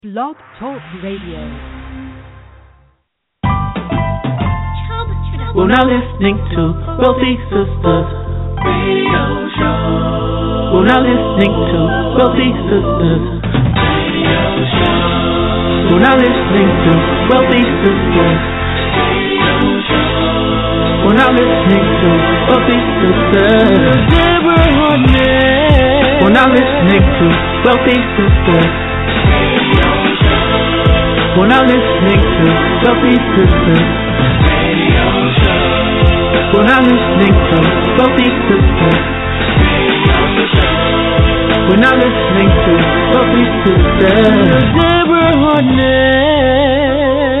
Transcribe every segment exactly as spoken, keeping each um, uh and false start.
Blog Talk Radio. We're now listening to Wealthy Sistas Radio Show. We're now listening to Wealthy Sistas Radio Show. We're now listening to Wealthy Sistas Radio Show. We're now listening to Wealthy Sistas. We're now listening to Wealthy Sistas. We're now listening to Wealthy Sistas Radio Show. We're now listening to Wealthy Sistas Radio Show. We're now listening to Wealthy Sistas. Deborah Hartnett.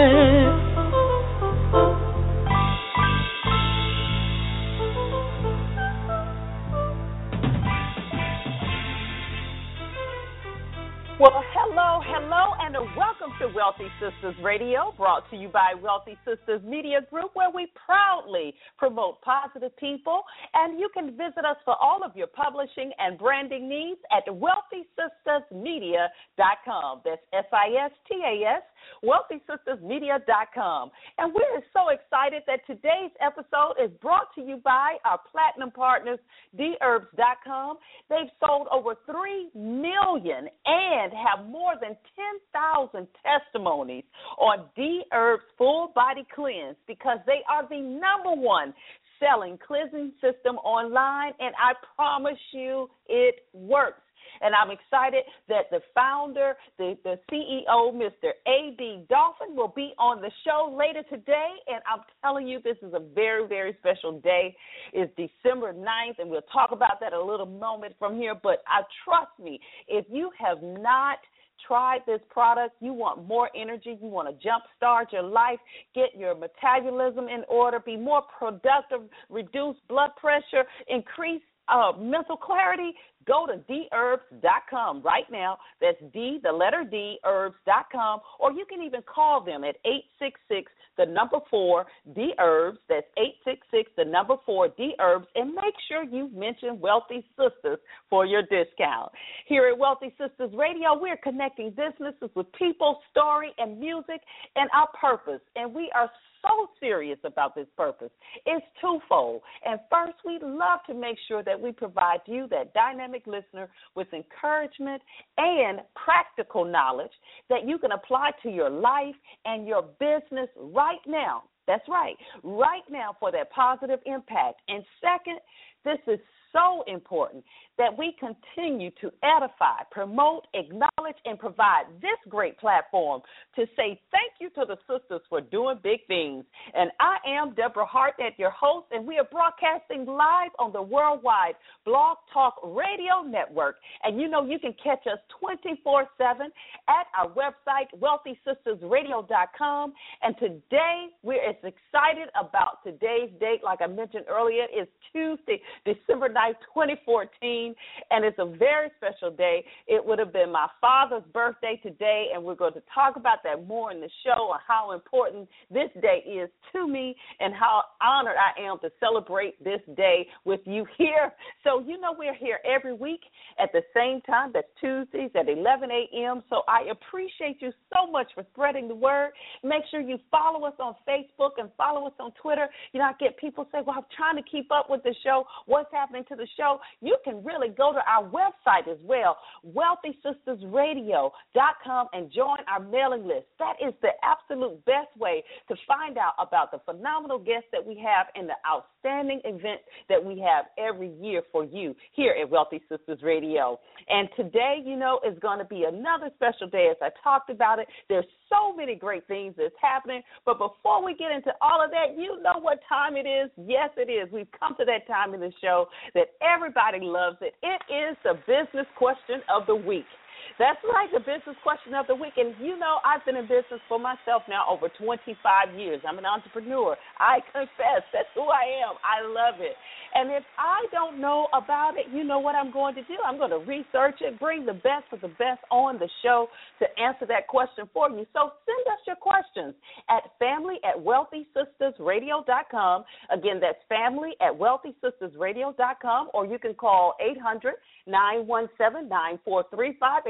Well, hello, hello, and welcome to Wealthy Sistas Radio, brought to you by Wealthy Sistas Media Group, where we proudly promote positive people. And you can visit us for all of your publishing and branding needs at wealthy sistas media dot com. That's S I S T A S, wealthy sistas media dot com. And we're so excited that today's episode is brought to you by our platinum partners, D herbs dot com. They've sold over three million and have more than ten thousand testimonies on D Herbs Full Body Cleanse, because they are the number one selling cleansing system online, and I promise you it works. And I'm excited that the founder, the, the C E O, Mister A B Dolphin, will be on the show later today. And I'm telling you, this is a very, very special day. It's December ninth, and we'll talk about that a little moment from here. But I trust me, if you have not tried this product, you want more energy, you want to jumpstart your life, get your metabolism in order, be more productive, reduce blood pressure, increase uh, mental clarity, go to D herbs dot com right now. That's D, the letter D, herbs dot com. Or you can even call them at eight six six, the number four, D herbs. That's eight six six, the number four, D herbs. And make sure you mention Wealthy Sistas for your discount. Here at Wealthy Sistas Radio, we're connecting businesses with people, story, and music, and our purpose. And we are so serious about this purpose. It's twofold. And first, we'd love to make sure that we provide you, that dynamic listener, with encouragement and practical knowledge that you can apply to your life and your business right now. That's right, right now, for that positive impact. And second, this is so important that we continue to edify, promote, acknowledge, and provide this great platform to say thank you to the sisters for doing big things. And I am Deborah Hartnett, your host, and we are broadcasting live on the worldwide Blog Talk Radio Network. And you know you can catch us twenty-four seven at our website, wealthy sistas radio dot com. And today we're as excited about today's date, like I mentioned earlier, is Tuesday, December ninth, twenty fourteen. And it's a very special day. It would have been my father's birthday today, and we're going to talk about that more in the show, and how important this day is to me and how honored I am to celebrate this day with you here. So you know we're here every week at the same time. That's Tuesdays at eleven a.m. So I appreciate you so much for spreading the word. Make sure you follow us on Facebook and follow us on Twitter. You know, I get people say, well, I'm trying to keep up with the show. What's happening to the show? You can really go to our website as well, wealthy sistas radio dot com, and join our mailing list. That is the absolute best way to find out about the phenomenal guests that we have and the outstanding events that we have every year for you here at Wealthy Sistas Radio. And today, you know, is going to be another special day. As I talked about it, there's so many great things that's happening. But before we get into all of that, you know what time it is. Yes, it is. We've come to that time in the show that everybody loves it. It is the business question of the week. That's right, the business question of the week. And you know, I've been in business for myself now over twenty-five years. I'm an entrepreneur. I confess, that's who I am. I love it. And if I don't know about it, you know what I'm going to do? I'm going to research it, bring the best of the best on the show to answer that question for you. So send us your questions at family at wealthy sistas radio dot com. Again, that's family at wealthy sistas radio dot com, or you can call eight hundred, nine one seven, nine four three five.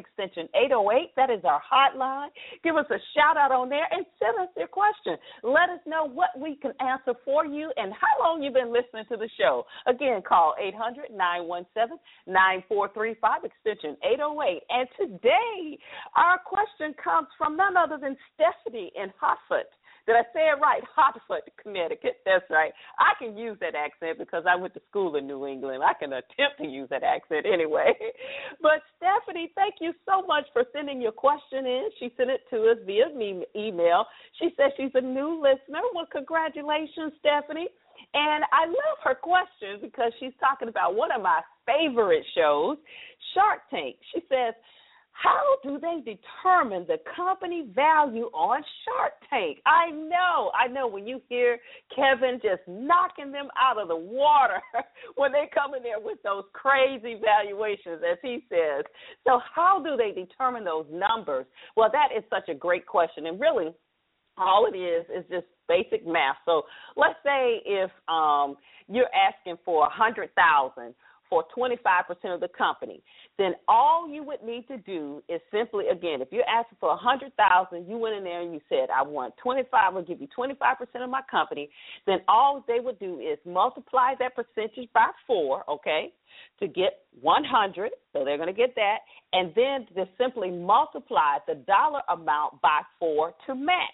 extension eight oh eight. That is our hotline. Give us a shout-out on there and send us your question. Let us know what we can answer for you and how long you've been listening to the show. Again, call eight hundred, nine one seven, nine four three five, extension eight oh eight. And today, our question comes from none other than Stephanie in Hartford. Did I say it right? Hartford, Connecticut. That's right. I can use that accent because I went to school in New England. I can attempt to use that accent anyway. But Stephanie, thank you so much for sending your question in. She sent it to us via me- email. She says she's a new listener. Well, congratulations, Stephanie. And I love her question because she's talking about one of my favorite shows, Shark Tank. She says, how do they determine the company value on Shark Tank? I know, I know when you hear Kevin just knocking them out of the water when they come in there with those crazy valuations, as he says. So how do they determine those numbers? Well, that is such a great question. And really, all it is is just basic math. So let's say if um, you're asking for one hundred thousand dollars for twenty-five percent of the company, then all you would need to do is simply, again, if you're asking for one hundred thousand dollars, you went in there and you said, I want twenty-five, I'll give you twenty-five percent of my company, then all they would do is multiply that percentage by four, okay, to get one hundred, so they're going to get that, and then just simply multiply the dollar amount by four to match.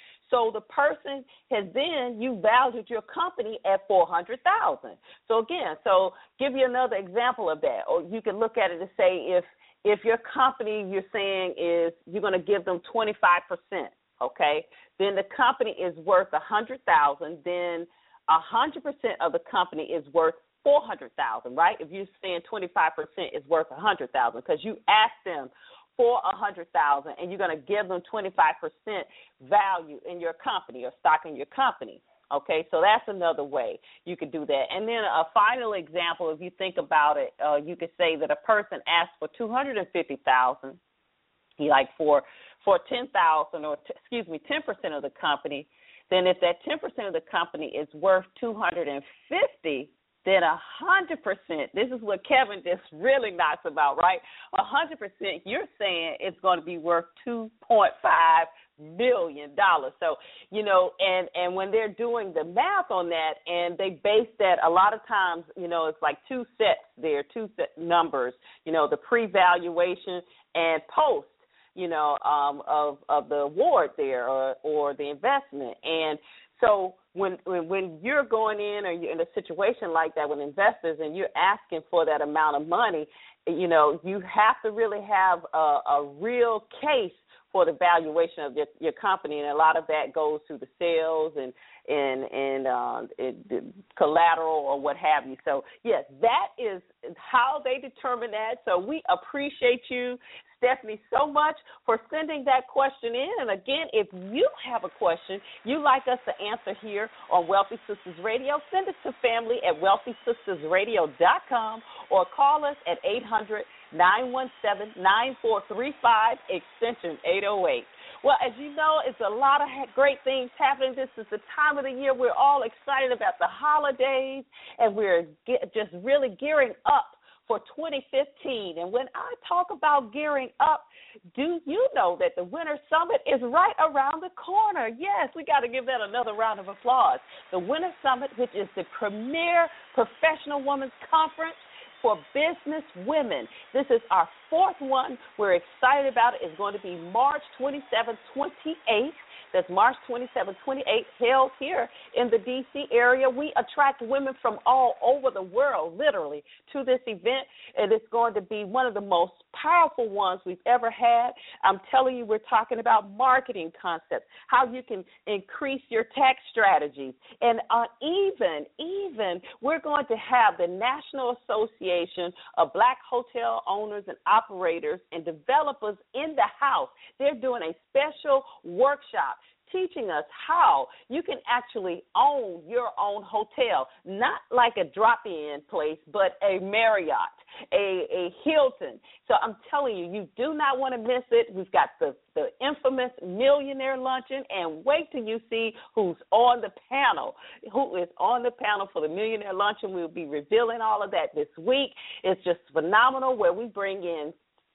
So the person has then, you valued your company at four hundred thousand dollars. So again, so give you another example of that. Or you can look at it and say if if your company you're saying is you're going to give them twenty-five percent, okay, then the company is worth one hundred thousand dollars, then one hundred percent of the company is worth four hundred thousand dollars, right? If you're saying twenty-five percent is worth one hundred thousand dollars because you asked them for one hundred thousand dollars and you're going to give them twenty-five percent value in your company or stock in your company. Okay, so that's another way you could do that. And then a final example, if you think about it, uh, you could say that a person asked for two hundred fifty thousand dollars, like for for ten thousand dollars or, t- excuse me, ten percent of the company, then if that ten percent of the company is worth two hundred fifty thousand dollars, then one hundred percent, this is what Kevin just really knocks about, right? one hundred percent, you're saying it's going to be worth two point five million dollars. So, you know, and, and when they're doing the math on that, and they base that a lot of times, you know, it's like two sets there, two set numbers, you know, the pre-valuation and post, you know, um, of, of the award there or, or the investment. And so when, when when you're going in or you're in a situation like that with investors and you're asking for that amount of money, you know, you have to really have a, a real case for the valuation of your, your company, and a lot of that goes through the sales and and and uh, it, the collateral or what have you. So yes, that is how they determine that. So we appreciate you, Stephanie, so much for sending that question in. And again, if you have a question you'd like us to answer here on Wealthy Sistas Radio, send it to family at wealthy sistas radio dot com or call us at eight hundred, nine one seven, nine four three five, extension eight oh eight. Well, as you know, it's a lot of great things happening. This is the time of the year we're all excited about the holidays, and we're get, just really gearing up for twenty fifteen. And when I talk about gearing up, do you know that the Winter Summit is right around the corner? Yes, we got to give that another round of applause. The Winter Summit, which is the premier professional women's conference for business women. This is our fourth one. We're excited about it. It's going to be March twenty-seventh, twenty-eighth. That's March twenty-seventh, twenty-eighth, held here in the D C area. We attract women from all over the world, literally, to this event, and it's going to be one of the most powerful ones we've ever had. I'm telling you, we're talking about marketing concepts, how you can increase your tax strategies, and uh, even, even we're going to have the National Association of Black Hotel Owners and Operators and Developers in the house. They're doing a special workshop teaching us how you can actually own your own hotel, not like a drop-in place, but a Marriott, a, a Hilton. So I'm telling you, you do not want to miss it. We've got the, the infamous Millionaire Luncheon, and wait till you see who's on the panel, who is on the panel for the Millionaire Luncheon. We'll be revealing all of that this week. It's just phenomenal where we bring in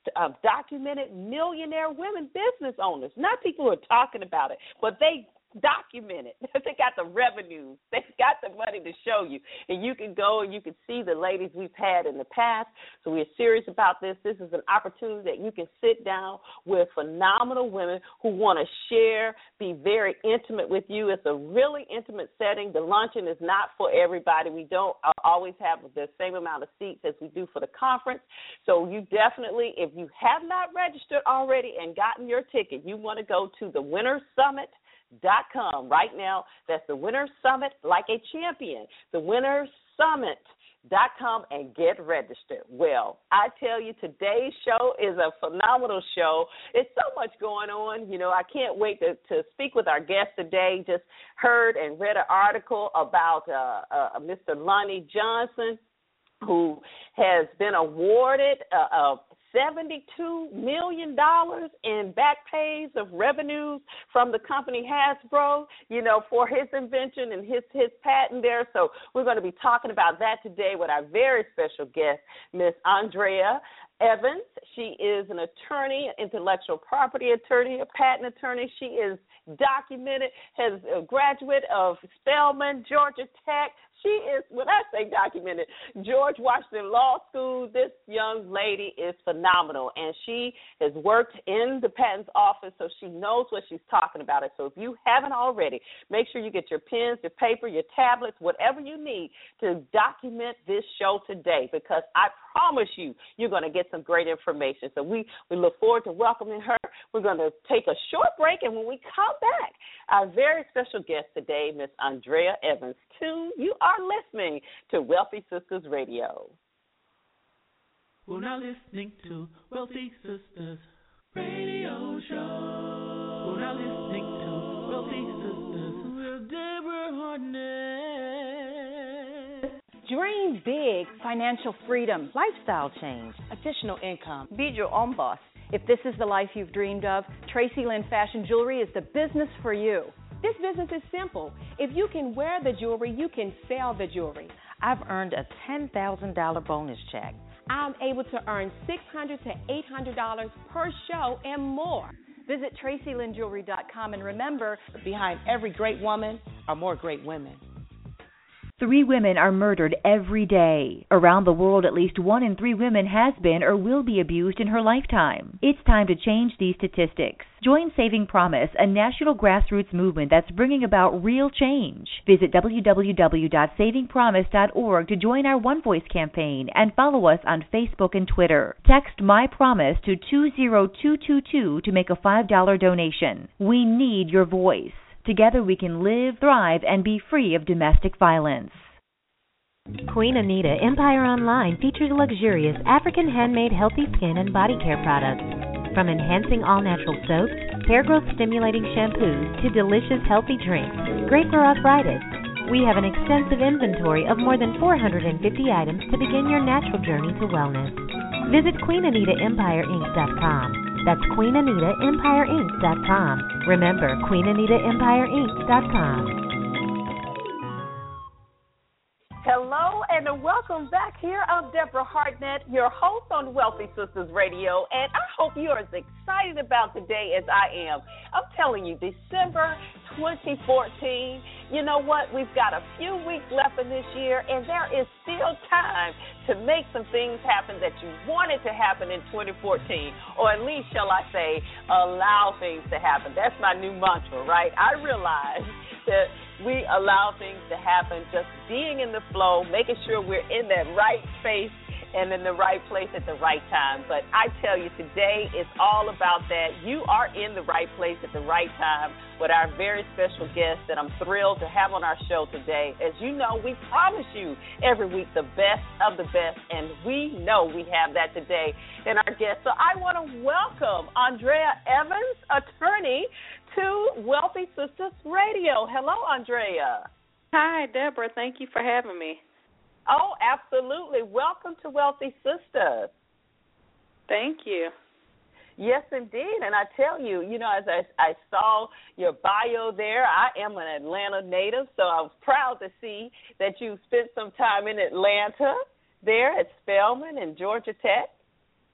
uh, documented millionaire women business owners, not people who are talking about it, but they document it. They got the revenues. They got the money to show you. And you can go and you can see the ladies we've had in the past. So we're serious about this. This is an opportunity that you can sit down with phenomenal women who want to share, be very intimate with you. It's a really intimate setting. The luncheon is not for everybody. We don't always have the same amount of seats as we do for the conference. So you definitely, if you have not registered already and gotten your ticket, you want to go to the Winter Summit dot com right now. That's the Winter Summit, like a champion. The Winter Summit dot com and get registered. Well, I tell you, today's show is a phenomenal show. It's so much going on. You know, I can't wait to, to speak with our guest today. Just heard and read an article about uh, uh, Mister Lonnie Johnson, who has been awarded a, a seventy-two million dollars in back pays of revenues from the company Hasbro, you know, for his invention and his, his patent there. So we're going to be talking about that today with our very special guest, Miss Andrea Evans. She is an attorney, intellectual property attorney, a patent attorney. She is documented, has a graduate of Spelman, Georgia Tech. She is, when I say documented, George Washington Law School. This young lady is phenomenal, and she has worked in the patents office, so she knows what she's talking about. It. So if you haven't already, make sure you get your pens, your paper, your tablets, whatever you need to document this show today, because I promise you, you're going to get some great information. So we, we look forward to welcoming her. We're going to take a short break, and when we come back, our very special guest today, Miss Andrea Evans, too. You are listening to Wealthy Sistas Radio. We're now listening to Wealthy Sistas Radio Show. We're now listening to Wealthy Sistas with Deborah Hartnett. Dream big, financial freedom, lifestyle change, additional income. Be your own boss. If this is the life you've dreamed of, Tracy Lynn Fashion Jewelry is the business for you. This business is simple. If you can wear the jewelry, you can sell the jewelry. I've earned a ten thousand dollars bonus check. I'm able to earn six hundred dollars to eight hundred dollars per show and more. Visit Tracy Lynn Jewelry dot com and remember, behind every great woman are more great women. Three women are murdered every day. Around the world, at least one in three women has been or will be abused in her lifetime. It's time to change these statistics. Join Saving Promise, a national grassroots movement that's bringing about real change. Visit w w w dot saving promise dot org to join our One Voice campaign and follow us on Facebook and Twitter. Text My Promise to two zero two two two to make a five dollar donation. We need your voice. Together we can live, thrive, and be free of domestic violence. Queen Anita Empire Online features luxurious African handmade healthy skin and body care products. From enhancing all-natural soaps, hair growth stimulating shampoos, to delicious healthy drinks, great for arthritis. We have an extensive inventory of more than four hundred fifty items to begin your natural journey to wellness. Visit Queen Anita Empire Inc dot com. That's Queen Anita Empire Inc dot com. Remember, Queen Anita Empire Inc dot com. Hello and welcome back here. I'm Deborah Hartnett, your host on Wealthy Sistas Radio, and I hope you are as excited about today as I am. I'm telling you, December twenty fourteen, you know what? We've got a few weeks left in this year, and there is still time to make some things happen that you wanted to happen in twenty fourteen, or at least, shall I say, allow things to happen. That's my new mantra, right? I realize that we allow things to happen, just being in the flow, making sure we're in that right space and in the right place at the right time. But I tell you, today is all about that. You are in the right place at the right time with our very special guest that I'm thrilled to have on our show today. As you know, we promise you every week the best of the best, and we know we have that today in our guest. So I want to welcome Andrea Evans, attorney, to Wealthy Sistas Radio. Hello, Andrea. Hi, Deborah. Thank you for having me. Oh, absolutely. Welcome to Wealthy Sistas. Thank you. Yes, indeed. And I tell you, you know, as I, I saw your bio there, I am an Atlanta native, so I was proud to see that you spent some time in Atlanta there at Spelman and Georgia Tech.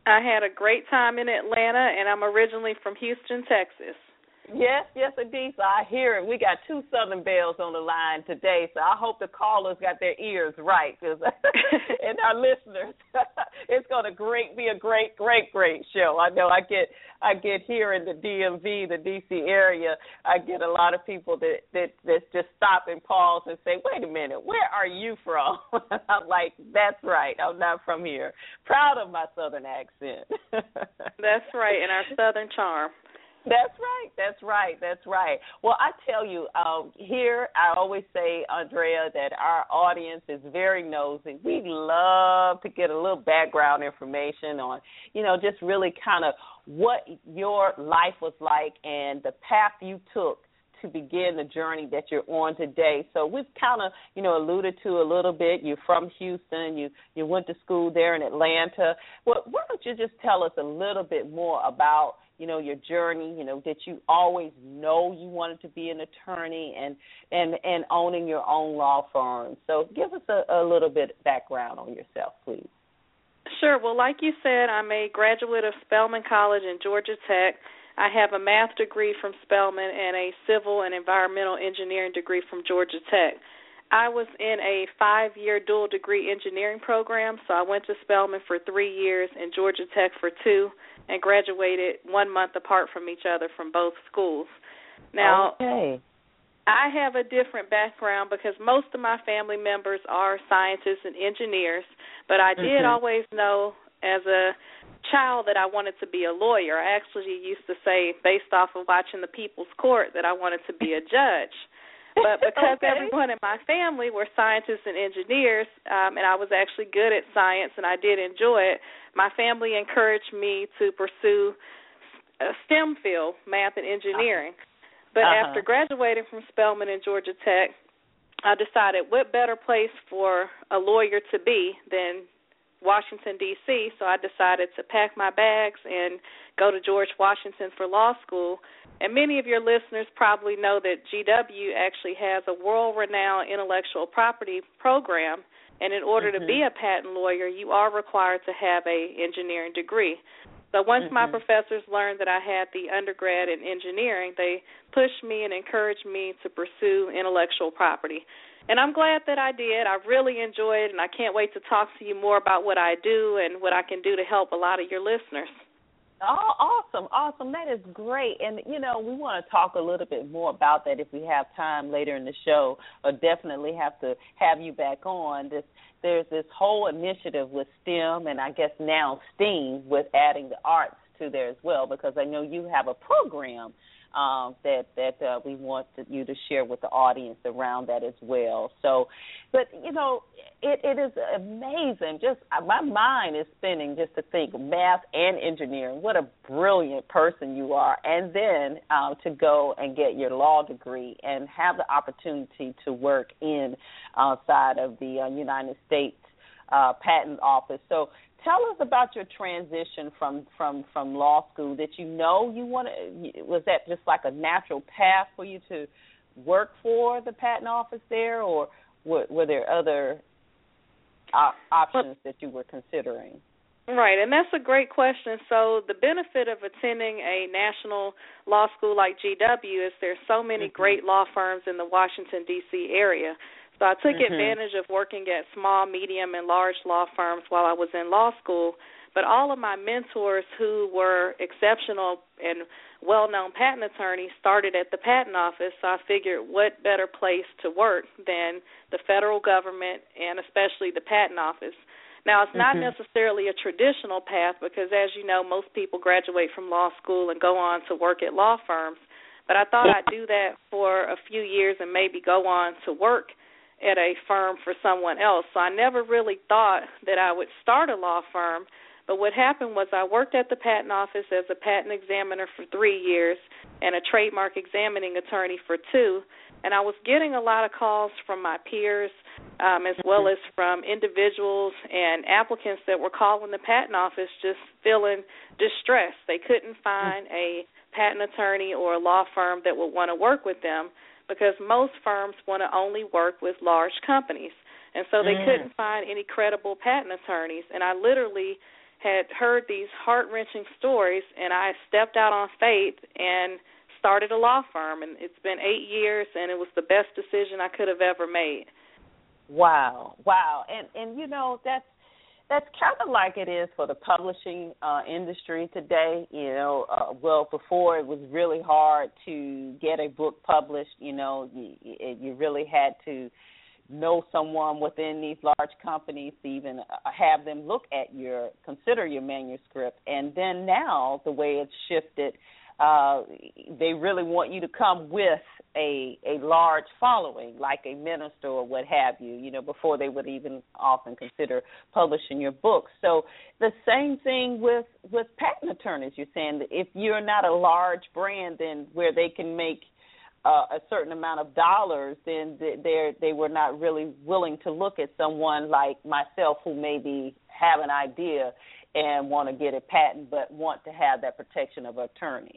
I had a great time in Atlanta, and I'm originally from Houston, Texas. Yes, yes, indeed. So I hear it. We got two Southern Belles on the line today, so I hope the callers got their ears right, cause and our listeners. It's going to great be a great, great, great show. I know I get I get here in the D M V, the D C area, I get a lot of people that that, that just stop and pause and say, wait a minute, where are you from? I'm like, that's right, I'm not from here. Proud of my Southern accent. That's right, and our Southern charm. That's right. That's right. That's right. Well, I tell you, um, here I always say, Andrea, that our audience is very nosy. We love to get a little background information on, you know, just really kind of what your life was like and the path you took to begin the journey that you're on today. So we've kind of, you know, alluded to a little bit. You're from Houston. You you went to school there in Atlanta. Well, why don't you just tell us a little bit more about, you know, your journey, you know, did you always know you wanted to be an attorney and and, and owning your own law firm? So give us a, a little bit of background on yourself, please. Sure. Well, like you said, I'm a graduate of Spelman College and Georgia Tech. I have a math degree from Spelman and a civil and environmental engineering degree from Georgia Tech. I was in a five-year dual degree engineering program, so I went to Spelman for three years and Georgia Tech for two, and graduated one month apart from each other from both schools. Now, okay. I have a different background because most of my family members are scientists and engineers, but I did mm-hmm. always know as a child that I wanted to be a lawyer. I actually used to say, based off of watching The People's Court, that I wanted to be a judge. But because okay. everyone in my family were scientists and engineers, um, and I was actually good at science and I did enjoy it, my family encouraged me to pursue a STEM field, math and engineering. Uh-huh. But uh-huh. after graduating from Spelman and Georgia Tech, I decided what better place for a lawyer to be than Washington, D C, so I decided to pack my bags and go to George Washington for law school. And many of your listeners probably know that G W actually has a world-renowned intellectual property program, and in order mm-hmm. to be a patent lawyer, you are required to have an engineering degree. So once mm-hmm. my professors learned that I had the undergrad in engineering, they pushed me and encouraged me to pursue intellectual property. And I'm glad that I did. I really enjoyed it, and I can't wait to talk to you more about what I do and what I can do to help a lot of your listeners. Oh, awesome, awesome. That is great. And, you know, we want to talk a little bit more about that if we have time later in the show, or definitely have to have you back on. This, there's this whole initiative with STEM and I guess now STEAM with adding the arts to there as well, because I know you have a program Um, that that uh, we want to, you to share with the audience around that as well. So, but, you know, it, it is amazing. Just my mind is spinning just to think math and engineering. What a brilliant person you are. And then uh, to go and get your law degree and have the opportunity to work in outside of the uh, United States uh, Patent Office. So, tell us about your transition from, from, from law school. Did you know you wanted, was that just like a natural path for you to work for the patent office there, or were, were there other op- options that you were considering? Right, and that's a great question. So the benefit of attending a national law school like G W is there's so many mm-hmm. great law firms in the Washington, D C area. So I took mm-hmm. advantage of working at small, medium, and large law firms while I was in law school. But all of my mentors who were exceptional and well-known patent attorneys started at the patent office, so I figured what better place to work than the federal government and especially the patent office. Now, it's not mm-hmm. necessarily a traditional path because, as you know, most people graduate from law school and go on to work at law firms. But I thought I'd do that for a few years and maybe go on to work at a firm for someone else. So I never really thought that I would start a law firm, but what happened was I worked at the patent office as a patent examiner for three years and a trademark examining attorney for two, and I was getting a lot of calls from my peers um, as well as from individuals and applicants that were calling the patent office just feeling distressed. They couldn't find a patent attorney or a law firm that would want to work with them, because most firms want to only work with large companies. And so they mm. couldn't find any credible patent attorneys. And I literally had heard these heart-wrenching stories, and I stepped out on faith and started a law firm. And it's been eight years, and it was the best decision I could have ever made. Wow, wow. And, and you know, that's, that's kind of like it is for the publishing uh, industry today. You know, uh, well, before it was really hard to get a book published. You know, you, you really had to know someone within these large companies to even have them look at your, consider your manuscript. And then now, the way it's shifted, uh, they really want you to come with a a large following, like a minister or what have you, you know, before they would even often consider publishing your book. So the same thing with, with patent attorneys. You're saying that if you're not a large brand, then where they can make Uh, a certain amount of dollars, then they they were not really willing to look at someone like myself who maybe have an idea and want to get a patent but want to have that protection of attorney.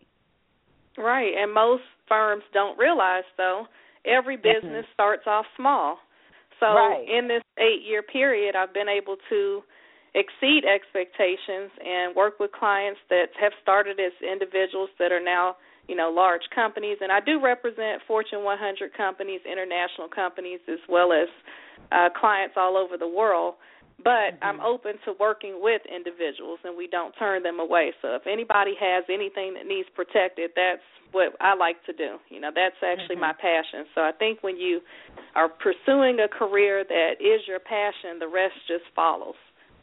Right, and most firms don't realize, though, every business mm-hmm. starts off small. So right. in this eight-year period, I've been able to exceed expectations and work with clients that have started as individuals that are now, you know, large companies. And I do represent Fortune one hundred companies, international companies, as well as uh, clients all over the world. But mm-hmm. I'm open to working with individuals, and we don't turn them away. So if anybody has anything that needs protected, that's what I like to do. You know, that's actually mm-hmm. my passion. So I think when you are pursuing a career that is your passion, the rest just follows.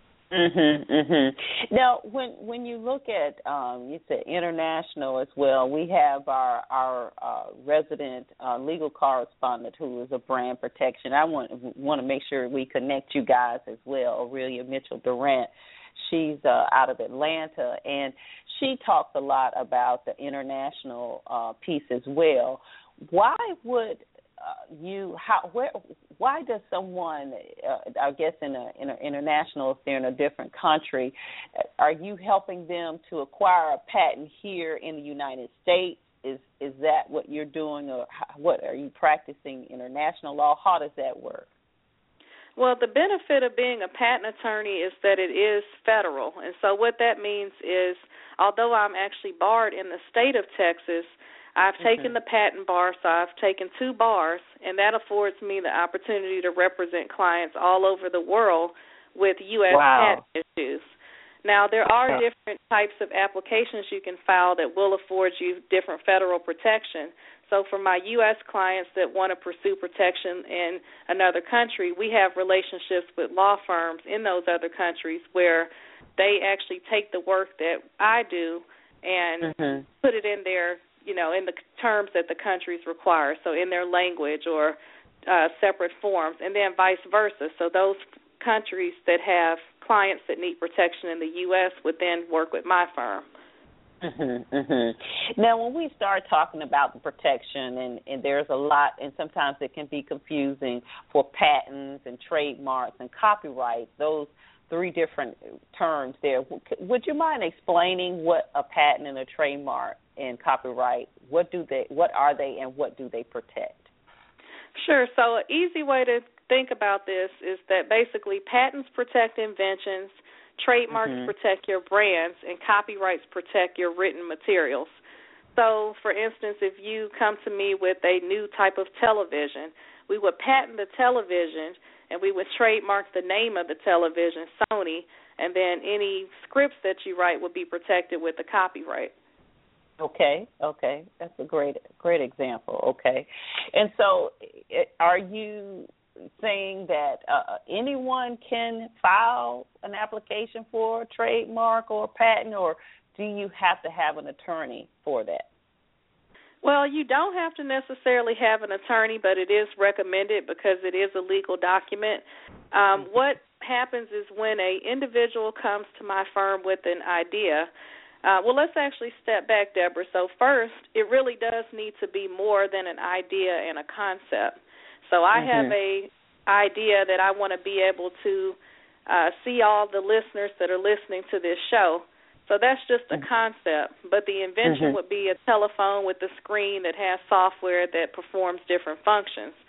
Mhm, mhm. Now, when when you look at, um, you said international as well. We have our our uh, resident uh, legal correspondent who is a brand protection. I want want to make sure we connect you guys as well. Aurelia Mitchell Durant. She's uh, out of Atlanta, and she talks a lot about the international uh, piece as well. Why would Uh, you how where why does someone uh, I guess in a in an international, if they're in a different country, are you helping them to acquire a patent here in the United States? Is is that what you're doing, or how, what are you practicing international law? How does that work? Well, the benefit of being a patent attorney is that it is federal, and so what that means is, although I'm actually barred in the state of Texas, I've mm-hmm. taken the patent bar, so I've taken two bars, and that affords me the opportunity to represent clients all over the world with U S Wow. patent issues. Now, there are yeah. different types of applications you can file that will afford you different federal protection. So for my U S clients that want to pursue protection in another country, we have relationships with law firms in those other countries where they actually take the work that I do and mm-hmm. put it in their you know, in the terms that the countries require, so in their language or uh, separate forms, and then vice versa. So those countries that have clients that need protection in the U S would then work with my firm. Mm-hmm, mm-hmm. Now, when we start talking about the protection, and, and there's a lot, and sometimes it can be confusing for patents and trademarks and copyrights, those three different terms there. Would you mind explaining what a patent and a trademark and copyright, what do they, what are they, and what do they protect? Sure. So an easy way to think about this is that basically patents protect inventions, trademarks mm-hmm. protect your brands, and copyrights protect your written materials. So, for instance, if you come to me with a new type of television, we would patent the television, and we would trademark the name of the television, Sony, and then any scripts that you write would be protected with the copyright. Okay, okay. That's a great great example, okay. And so are you saying that uh, anyone can file an application for a trademark or a patent, or do you have to have an attorney for that? Well, you don't have to necessarily have an attorney, but it is recommended because it is a legal document. Um, what happens is when an individual comes to my firm with an idea, uh, well, let's actually step back, Deborah. So first, it really does need to be more than an idea and a concept. So I mm-hmm. have a idea that I want to be able to uh, see all the listeners that are listening to this show. So that's just a concept, but the invention mm-hmm. would be a telephone with a screen that has software that performs different functions. So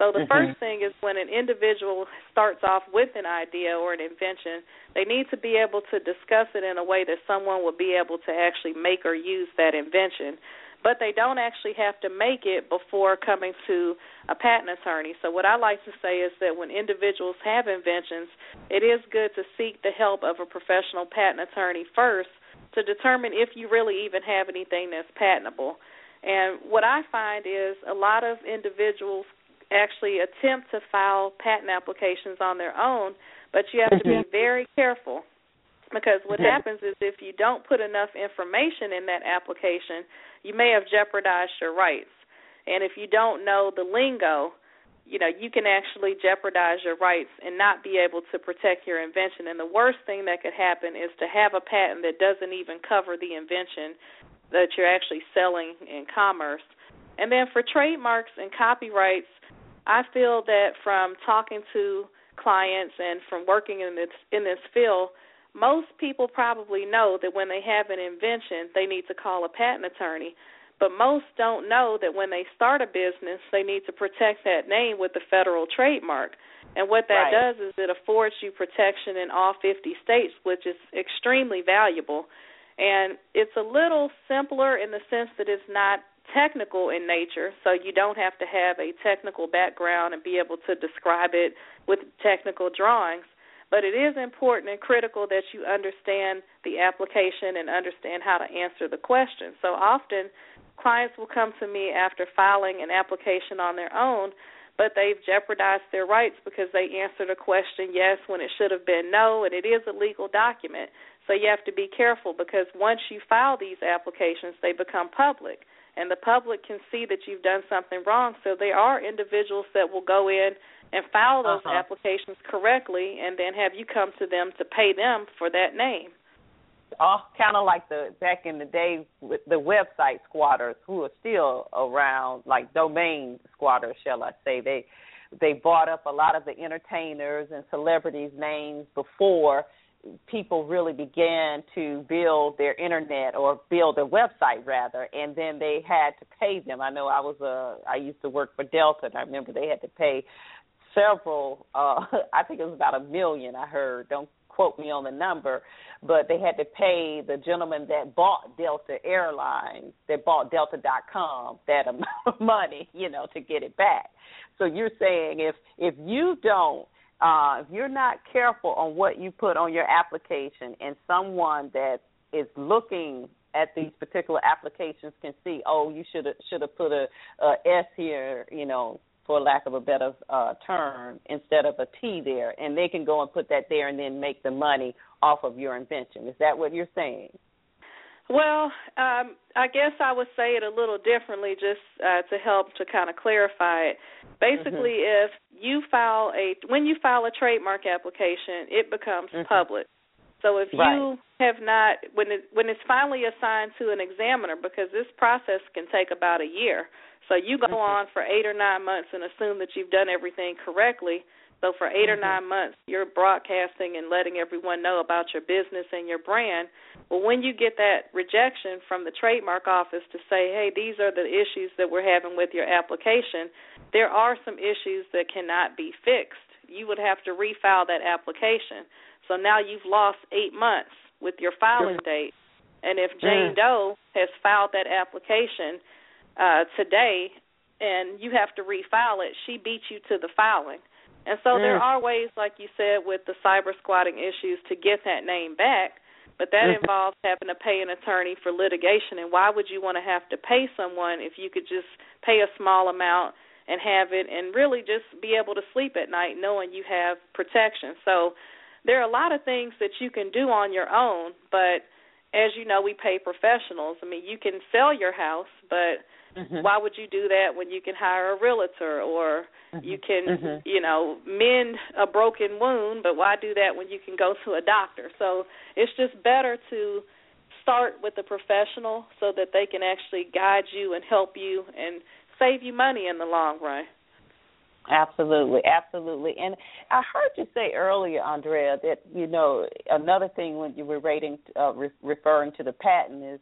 So the mm-hmm. first thing is when an individual starts off with an idea or an invention, they need to be able to discuss it in a way that someone will be able to actually make or use that invention. But they don't actually have to make it before coming to a patent attorney. So what I like to say is that when individuals have inventions, it is good to seek the help of a professional patent attorney first to determine if you really even have anything that's patentable. And what I find is a lot of individuals actually attempt to file patent applications on their own, but you have to be very careful. Because what happens is if you don't put enough information in that application, you may have jeopardized your rights. And if you don't know the lingo, you know, you can actually jeopardize your rights and not be able to protect your invention. And the worst thing that could happen is to have a patent that doesn't even cover the invention that you're actually selling in commerce. And then for trademarks and copyrights, I feel that from talking to clients and from working in this in this field, most people probably know that when they have an invention, they need to call a patent attorney. But most don't know that when they start a business, they need to protect that name with the federal trademark. And what that right. does is it affords you protection in all fifty states, which is extremely valuable. And it's a little simpler in the sense that it's not technical in nature, so you don't have to have a technical background and be able to describe it with technical drawings. But it is important and critical that you understand the application and understand how to answer the question. So often clients will come to me after filing an application on their own, but they've jeopardized their rights because they answered a question yes when it should have been no, and it is a legal document. So you have to be careful because once you file these applications, they become public, and the public can see that you've done something wrong. So there are individuals that will go in and file those uh-huh. applications correctly and then have you come to them to pay them for that name. Oh, kind of like the back in the day with the website squatters who are still around, like domain squatters, shall I say. They they bought up a lot of the entertainers and celebrities' names before people really began to build their internet or build their website, rather, and then they had to pay them. I know I was a, I used to work for Delta, and I remember they had to pay several, uh, I think it was about a million, I heard. Don't quote me on the number, but they had to pay the gentleman that bought Delta Airlines, that bought Delta dot com, that amount of money, you know, to get it back. So you're saying if if you don't, uh, if you're not careful on what you put on your application, and someone that is looking at these particular applications can see, oh, you should have should have put a, a S here, you know, for lack of a better uh, term, instead of a T there, and they can go and put that there and then make the money off of your invention. Is that what you're saying? Well, um, I guess I would say it a little differently just uh, to help to kind of clarify it. Basically, mm-hmm. if you file a, when you file a trademark application, it becomes mm-hmm. public. So if right. you have not, when it, when it's finally assigned to an examiner, because this process can take about a year, so you go on for eight or nine months and assume that you've done everything correctly. So for eight mm-hmm. or nine months, you're broadcasting and letting everyone know about your business and your brand. Well, when you get that rejection from the trademark office to say, hey, these are the issues that we're having with your application, there are some issues that cannot be fixed. You would have to refile that application. So now you've lost eight months with your filing date. And if Jane Doe has filed that application uh, today and you have to refile it, she beat you to the filing. And so there are ways, like you said, with the cyber squatting issues to get that name back, but that involves having to pay an attorney for litigation. And why would you want to have to pay someone if you could just pay a small amount and have it and really just be able to sleep at night knowing you have protection? So there are a lot of things that you can do on your own, but as you know, we pay professionals. I mean, you can sell your house, but mm-hmm. why would you do that when you can hire a realtor, or mm-hmm. you can, mm-hmm. you know, mend a broken wound, but why do that when you can go to a doctor? So it's just better to start with a professional so that they can actually guide you and help you and save you money in the long run. Absolutely, absolutely. And I heard you say earlier, Andrea, that, you know, another thing when you were rating, uh, re- referring to the patent is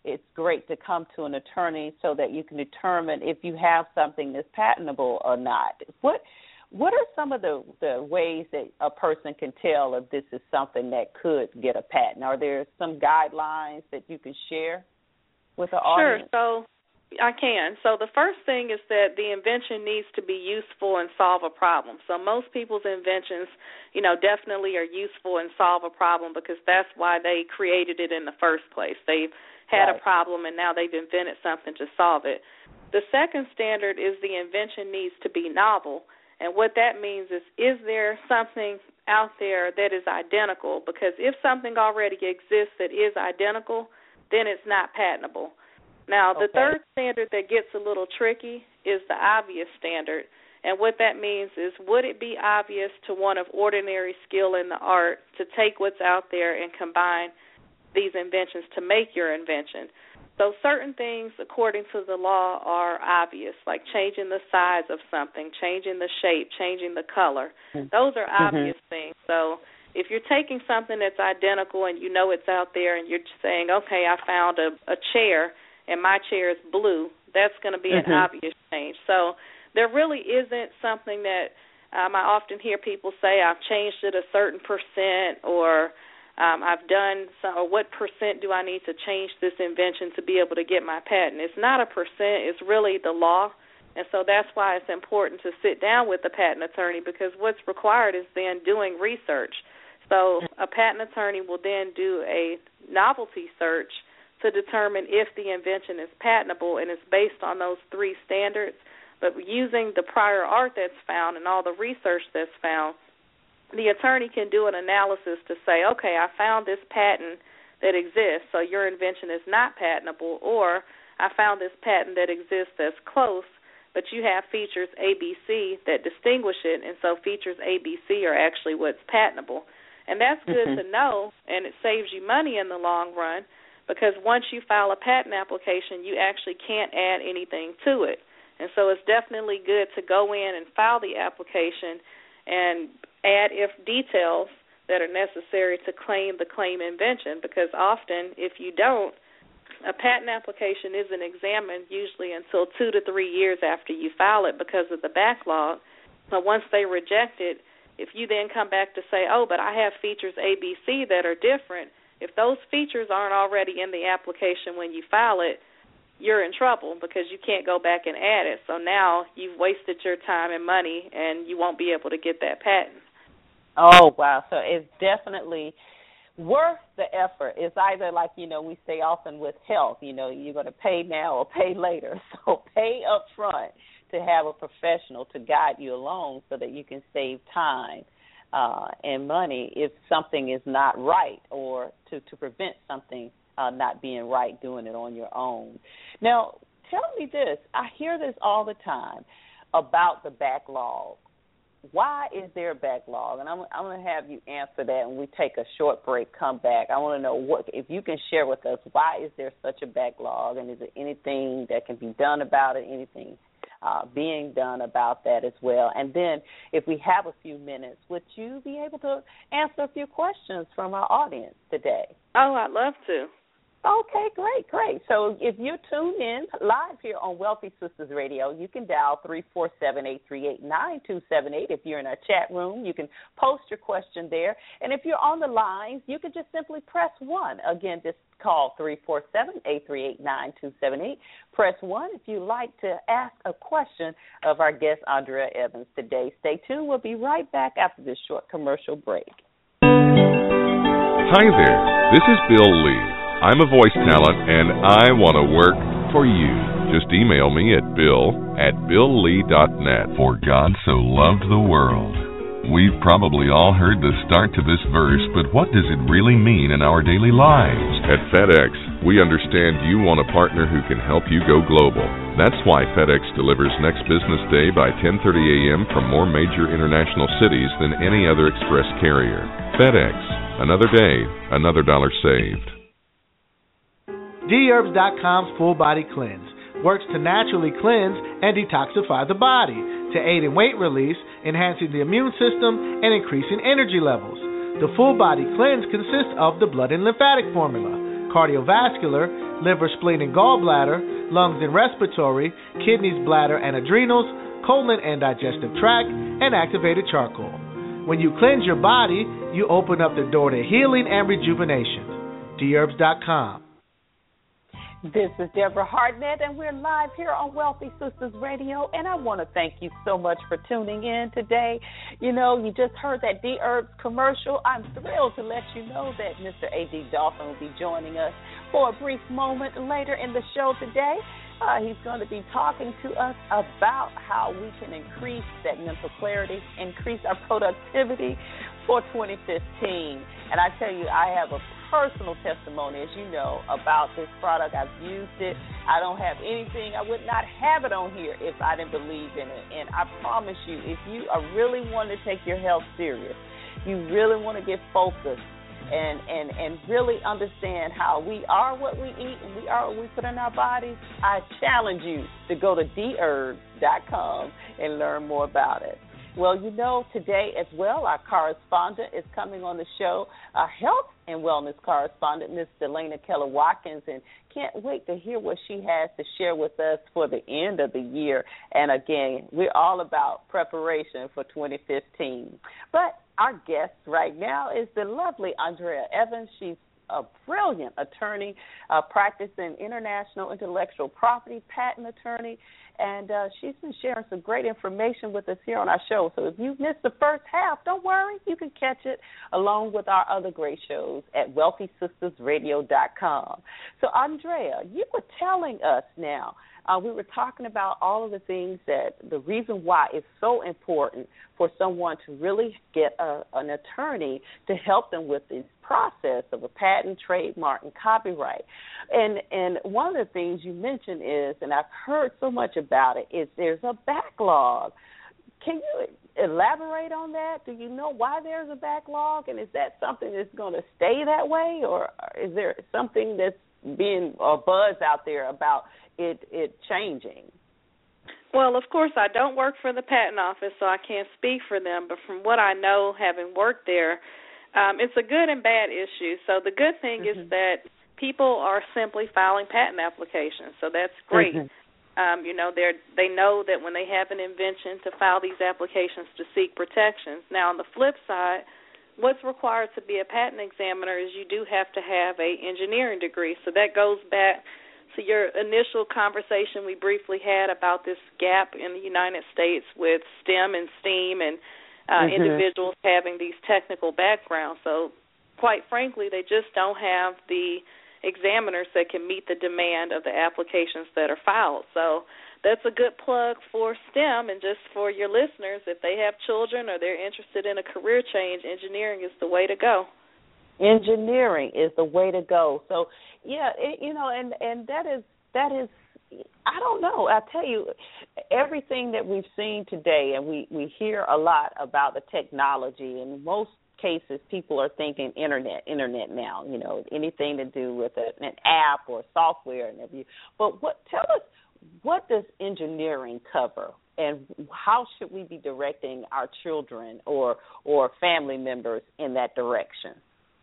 it's great to come to an attorney so that you can determine if you have something that's patentable or not. What What are some of the, the ways that a person can tell if this is something that could get a patent? Are there some guidelines that you can share with the audience? Sure. So I can. So the first thing is that the invention needs to be useful and solve a problem. So most people's inventions, you know, definitely are useful and solve a problem because that's why they created it in the first place. They've had right. a problem and now they've invented something to solve it. The second standard is the invention needs to be novel. And what that means is, is there something out there that is identical? Because if something already exists that is identical, then it's not patentable. Now, the okay. third standard that gets a little tricky is the obvious standard. And what that means is, would it be obvious to one of ordinary skill in the art to take what's out there and combine these inventions to make your invention? So certain things, according to the law, are obvious, like changing the size of something, changing the shape, changing the color. Those are obvious mm-hmm. things. So if you're taking something that's identical and you know it's out there and you're saying, okay, I found a, a chair and my chair is blue, that's going to be mm-hmm. an obvious change. So there really isn't something that um, I often hear people say, I've changed it a certain percent, or um, I've done, some, or what percent do I need to change this invention to be able to get my patent? It's not a percent, it's really the law. And so that's why it's important to sit down with the patent attorney, because what's required is then doing research. So a patent attorney will then do a novelty search to determine if the invention is patentable, and it's based on those three standards. But using the prior art that's found and all the research that's found, the attorney can do an analysis to say, okay, I found this patent that exists, so your invention is not patentable, or I found this patent that exists that's close, but you have features A, B, C that distinguish it, and so features A, B, C are actually what's patentable. And that's good mm-hmm. to know, and it saves you money in the long run, because once you file a patent application, you actually can't add anything to it. And so it's definitely good to go in and file the application and add if details that are necessary to claim the claim invention, because often if you don't, a patent application isn't examined usually until two to three years after you file it because of the backlog. So once they reject it, if you then come back to say, oh, but I have features A, B, C that are different, if those features aren't already in the application when you file it, you're in trouble because you can't go back and add it. So now you've wasted your time and money, and you won't be able to get that patent. Oh, wow. So it's definitely worth the effort. It's either like, you know, we say often with health, you know, you're going to pay now or pay later. So pay up front to have a professional to guide you along so that you can save time uh, and money if something is not right, or to, to prevent something uh, not being right, doing it on your own. Now, tell me this. I hear this all the time about the backlog. Why is there a backlog? And I'm, I'm going to have you answer that when we take a short break, come back. I want to know what, if you can share with us, why is there such a backlog, and is there anything that can be done about it, anything uh, being done about that as well? And then if we have a few minutes, would you be able to answer a few questions from our audience today? Oh, I'd love to. Okay, great, great. So if you tune in live here on Wealthy Sistas Radio, you can dial three four seven, eight three eight, nine two seven eight. If you're in our chat room, you can post your question there. And if you're on the lines, you can just simply press one. Again, just call three four seven, eight three eight, nine two seven eight. Press one if you'd like to ask a question of our guest, Andrea Evans, today. Stay tuned. We'll be right back after this short commercial break. Hi there. This is Bill Lee. I'm a voice talent, and I want to work for you. Just email me at bill at bill lee dot net. For God so loved the world. We've probably all heard the start to this verse, but what does it really mean in our daily lives? At FedEx, we understand you want a partner who can help you go global. That's why FedEx delivers next business day by ten thirty a.m. from more major international cities than any other express carrier. FedEx, another day, another dollar saved. D herbs dot com's Full Body Cleanse works to naturally cleanse and detoxify the body to aid in weight release, enhancing the immune system, and increasing energy levels. The Full Body Cleanse consists of the blood and lymphatic formula, cardiovascular, liver, spleen, and gallbladder, lungs and respiratory, kidneys, bladder, and adrenals, colon and digestive tract, and activated charcoal. When you cleanse your body, you open up the door to healing and rejuvenation. D herbs dot com. This is Deborah Hartnett, and we're live here on Wealthy Sistas Radio, and I want to thank you so much for tuning in today. You know, you just heard that D-Herbs commercial. I'm thrilled to let you know that Mister A D Dolphin will be joining us for a brief moment later in the show today. Uh, he's going to be talking to us about how we can increase that mental clarity, increase our productivity for twenty fifteen. And I tell you, I have a personal testimony, as you know, about this product. I've used it. I don't have anything. I would not have it on here if I didn't believe in it. And I promise you, if you are really wanting to take your health serious, you really want to get focused and, and, and really understand how we are what we eat and we are what we put in our bodies, I challenge you to go to D herbs dot com and learn more about it. Well, you know, today as well, our correspondent is coming on the show, our health and wellness correspondent, Miss Delana Keller Watkins, and can't wait to hear what she has to share with us for the end of the year. And again, we're all about preparation for twenty fifteen. But our guest right now is the lovely Andrea Evans. She's a brilliant attorney, uh, practicing international intellectual property patent attorney, and uh, she's been sharing some great information with us here on our show. So if you missed the first half, don't worry. You can catch it along with our other great shows at wealthy sistas radio dot com. So, Andrea, you were telling us now, uh, we were talking about all of the things that the reason why it's so important for someone to really get a, an attorney to help them with this process of a patent, trademark, and copyright. And and one of the things you mentioned is, and I've heard so much about it, is there's a backlog. Can you elaborate on that? Do you know why there's a backlog, and is that something that's going to stay that way, or is there something that's being a buzz out there about it, it changing? Well, of course, I don't work for the patent office, so I can't speak for them, but from what I know, having worked there, Um, it's a good and bad issue. So the good thing mm-hmm. is that people are simply filing patent applications, so that's great. Mm-hmm. Um, you know, they they know that when they have an invention to file these applications to seek protections. Now, on the flip side, what's required to be a patent examiner is you do have to have a engineering degree. So that goes back to your initial conversation we briefly had about this gap in the United States with STEM and STEAM and Uh, mm-hmm. individuals having these technical backgrounds. So, quite frankly, they just don't have the examiners that can meet the demand of the applications that are filed. So, that's a good plug for STEM, and just for your listeners, if they have children or they're interested in a career change, engineering is the way to go. Engineering is the way to go. So, yeah, it, you know, and, and that is that is. I don't know. I tell you, everything that we've seen today, and we, we hear a lot about the technology. In most cases, people are thinking internet, internet now. You know, anything to do with a, an app or software and everything. But what? Tell us, what does engineering cover, and how should we be directing our children or or family members in that direction?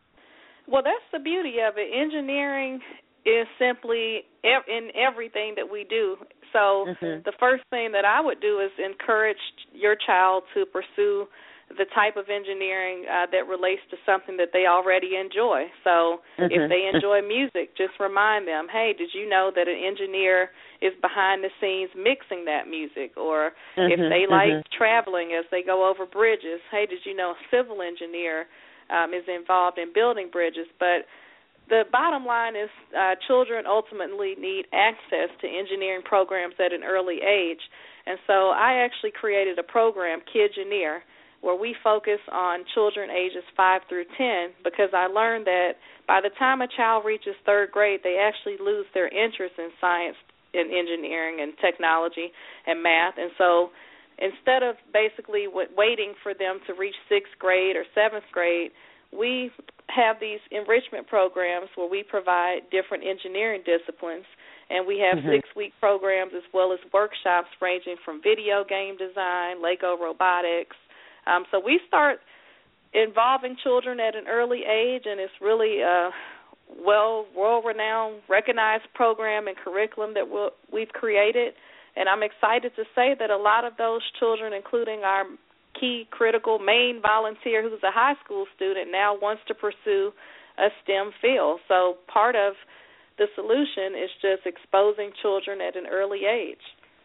Well, that's the beauty of it. Engineering is simply in everything that we do. So mm-hmm. the first thing that I would do is encourage your child to pursue the type of engineering uh, that relates to something that they already enjoy. So mm-hmm. if they enjoy music, just remind them, hey, did you know that an engineer is behind the scenes mixing that music? Or mm-hmm. if they like mm-hmm. traveling as they go over bridges, hey, did you know a civil engineer um, is involved in building bridges? But the bottom line is uh, children ultimately need access to engineering programs at an early age. And so I actually created a program, Kidgineer, where we focus on children ages five through ten, because I learned that by the time a child reaches third grade, they actually lose their interest in science and engineering and technology and math. And so instead of basically waiting for them to reach sixth grade or seventh grade, we have these enrichment programs where we provide different engineering disciplines, and we have mm-hmm. six-week programs as well as workshops ranging from video game design, Lego robotics. Um, so we start involving children at an early age, and it's really a well, world-renowned, recognized program and curriculum that we'll, we've created. And I'm excited to say that a lot of those children, including our key critical main volunteer who's a high school student, now wants to pursue a STEM field. So part of the solution is just exposing children at an early age.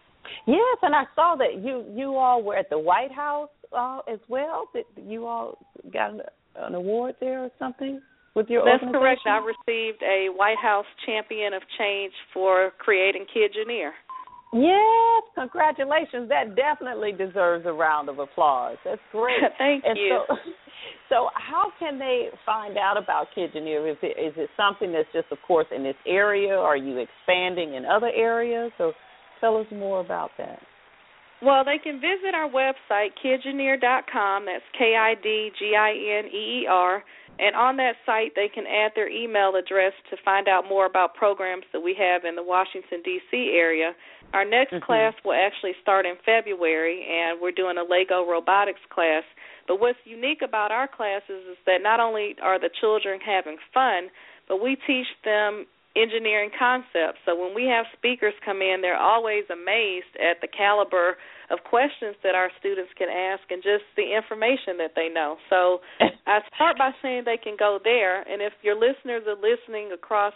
Yes, and I saw that you, you all were at the White House uh, as well. Did you all got an, an award there or something with your That's organization? correct. I received a White House Champion of Change for creating Kidgineer. Yes, congratulations. That definitely deserves a round of applause. That's great. Thank and you. So, so how can they find out about Kidgineer? Is it, is it something that's just, of course, in this area? Are you expanding in other areas? So tell us more about that. Well, they can visit our website, kidgineer dot com. That's K I D G I N E E R. And on that site, they can add their email address to find out more about programs that we have in the Washington, D C area. Our next mm-hmm. class will actually start in February, and we're doing a Lego robotics class. But what's unique about our classes is that not only are the children having fun, but we teach them engineering concepts. So when we have speakers come in, they're always amazed at the caliber of questions that our students can ask and just the information that they know. So I start by saying they can go there, and if your listeners are listening across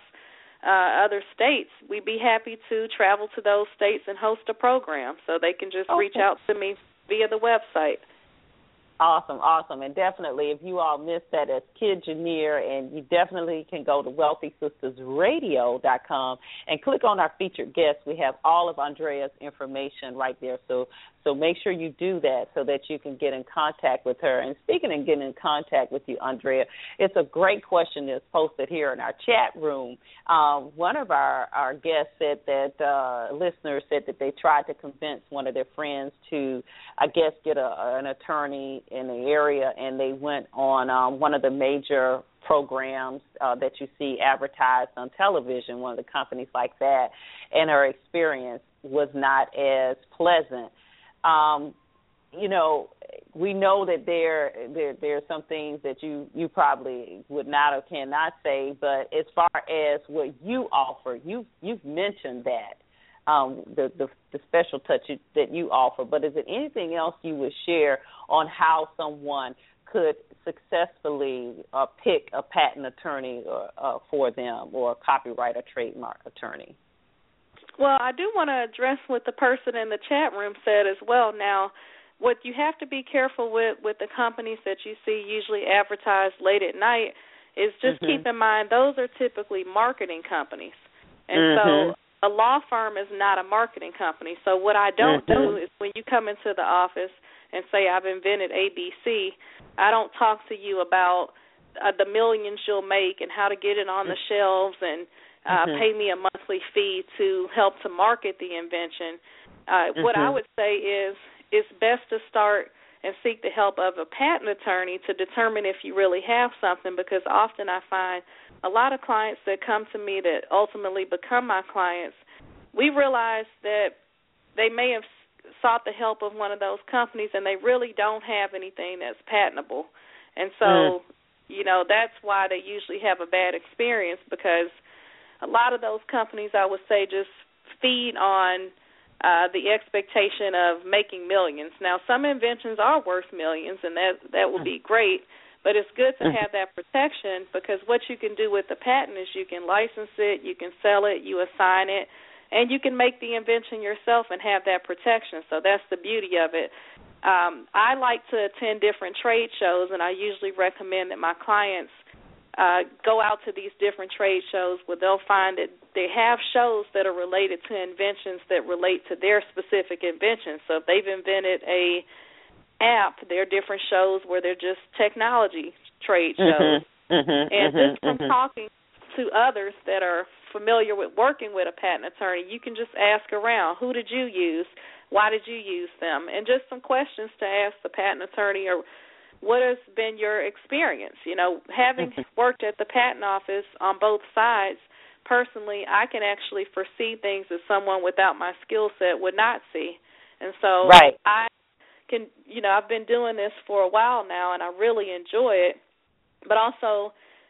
uh, other states, we'd be happy to travel to those states and host a program. So they can just okay. reach out to me via the website. Awesome, awesome. And definitely, if you all missed that, it's Kidgineer, and you definitely can go to wealthy sisters radio dot com and click on our featured guests. We have all of Andrea's information right there, so so make sure you do that so that you can get in contact with her. And speaking of getting in contact with you, Andrea, it's a great question that's posted here in our chat room. Um, one of our, our guests said that, uh, listeners said that they tried to convince one of their friends to, I guess, get a, an attorney in the area, and they went on um, one of the major programs uh, that you see advertised on television, one of the companies like that, and her experience was not as pleasant. Um, you know, we know that there, there there are some things that you, you probably would not or cannot say, but as far as what you offer, you, you've mentioned that, um, the, the, the special touch you, that you offer, but is there anything else you would share on how someone could successfully uh, pick a patent attorney or, uh, for them, or a copyright or trademark attorney? Well, I do want to address what the person in the chat room said as well. Now, what you have to be careful with with the companies that you see usually advertised late at night is just mm-hmm. keep in mind those are typically marketing companies. And mm-hmm. so a law firm is not a marketing company. So what I don't mm-hmm. do is when you come into the office and say, I've invented A B C, I don't talk to you about uh, the millions you'll make and how to get it on the shelves and Uh, mm-hmm. pay me a monthly fee to help to market the invention. Uh, mm-hmm. What I would say is it's best to start and seek the help of a patent attorney to determine if you really have something, because often I find a lot of clients that come to me that ultimately become my clients, we realize that they may have sought the help of one of those companies and they really don't have anything that's patentable. And so, mm. you know, that's why they usually have a bad experience, because a lot of those companies, I would say, just feed on uh, the expectation of making millions. Now, some inventions are worth millions, and that that would be great, but it's good to have that protection, because what you can do with the patent is you can license it, you can sell it, you assign it, and you can make the invention yourself and have that protection. So that's the beauty of it. Um, I like to attend different trade shows, and I usually recommend that my clients Uh, go out to these different trade shows where they'll find that they have shows that are related to inventions that relate to their specific inventions. So if they've invented a app, there are different shows where they're just technology trade shows. Mm-hmm, mm-hmm, and mm-hmm, just from mm-hmm. talking to others that are familiar with working with a patent attorney, you can just ask around, who did you use? Why did you use them? And just some questions to ask the patent attorney, or what has been your experience? You know, having worked at the patent office on both sides, personally, I can actually foresee things that someone without my skill set would not see. And so right. I can, you know, I've been doing this for a while now, and I really enjoy it. But also,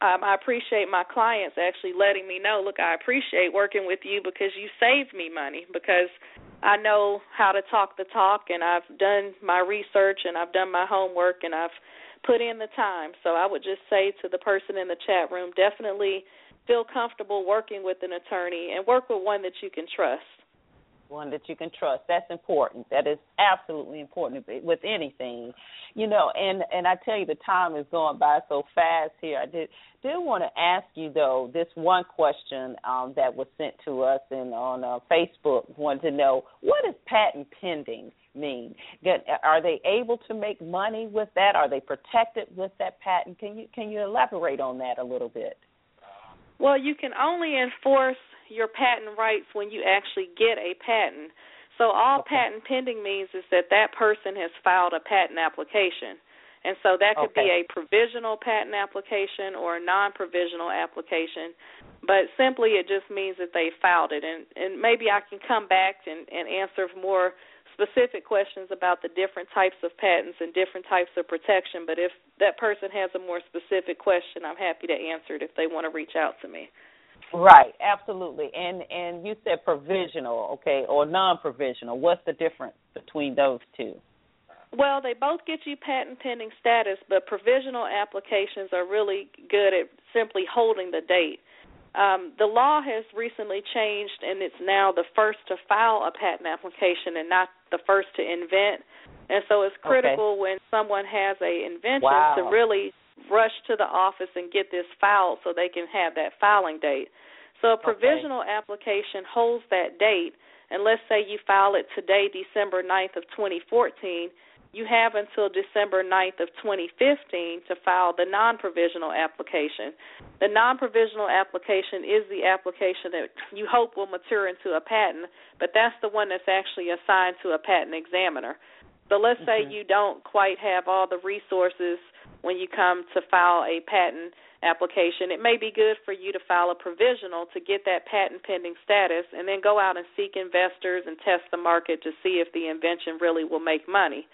um, I appreciate my clients actually letting me know, look, I appreciate working with you because you saved me money, because I know how to talk the talk, and I've done my research, and I've done my homework, and I've put in the time. So I would just say to the person in the chat room, definitely feel comfortable working with an attorney and work with one that you can trust. One that you can trust. That's important. That is absolutely important with anything, you know. And, and I tell you, the time is going by so fast here. I did did want to ask you though this one question um, that was sent to us and on uh, Facebook. Wanted to know, what does patent pending mean? Get, are they able to make money with that? Are they protected with that patent? Can you can you elaborate on that a little bit? Well, you can only enforce your patent rights when you actually get a patent. So all okay. patent pending means is that that person has filed a patent application. And so that could okay. be a provisional patent application or a non-provisional application. But simply it just means that they filed it. And, and maybe I can come back and, and answer more specific questions about the different types of patents and different types of protection. But if that person has a more specific question, I'm happy to answer it if they want to reach out to me. Right, absolutely. And and you said provisional, okay, or non-provisional. What's the difference between those two? Well, they both get you patent pending status, but provisional applications are really good at simply holding the date. Um, the law has recently changed, and it's now the first to file a patent application and not the first to invent. And so it's critical okay. when someone has an invention wow. to really rush to the office and get this filed so they can have that filing date. So a provisional okay. application holds that date, and let's say you file it today, December ninth of twenty fourteen, you have until December ninth of twenty fifteen to file the non-provisional application. The non-provisional application is the application that you hope will mature into a patent, but that's the one that's actually assigned to a patent examiner. So let's mm-hmm. say you don't quite have all the resources when you come to file a patent application. It may be good for you to file a provisional to get that patent pending status and then go out and seek investors and test the market to see if the invention really will make money.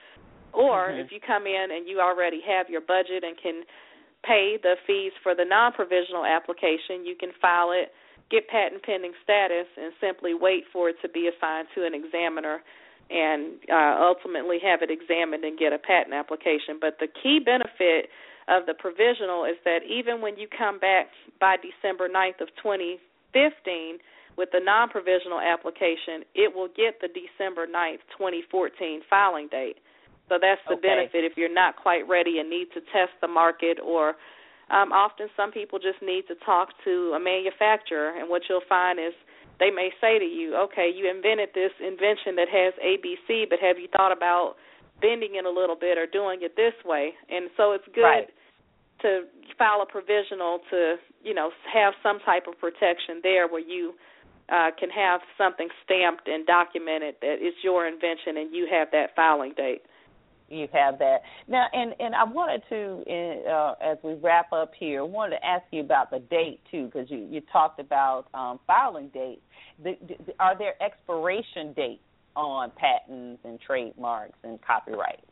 Or mm-hmm. if you come in and you already have your budget and can pay the fees for the non-provisional application, you can file it, get patent pending status, and simply wait for it to be assigned to an examiner and uh, ultimately have it examined and get a patent application. But the key benefit of the provisional is that even when you come back by December ninth of twenty fifteen with the non-provisional application, it will get the December ninth, twenty fourteen filing date. So that's the okay. benefit if you're not quite ready and need to test the market, or um, often some people just need to talk to a manufacturer, and what you'll find is they may say to you, okay, you invented this invention that has A B C, but have you thought about bending it a little bit or doing it this way? And so it's good right. to file a provisional to, you know, have some type of protection there where you uh, can have something stamped and documented that it's your invention and you have that filing date. You have that. Now, and, and I wanted to, uh, as we wrap up here, I wanted to ask you about the date, too, because you, you talked about um, filing dates. The, the, are there expiration dates on patents and trademarks and copyrights?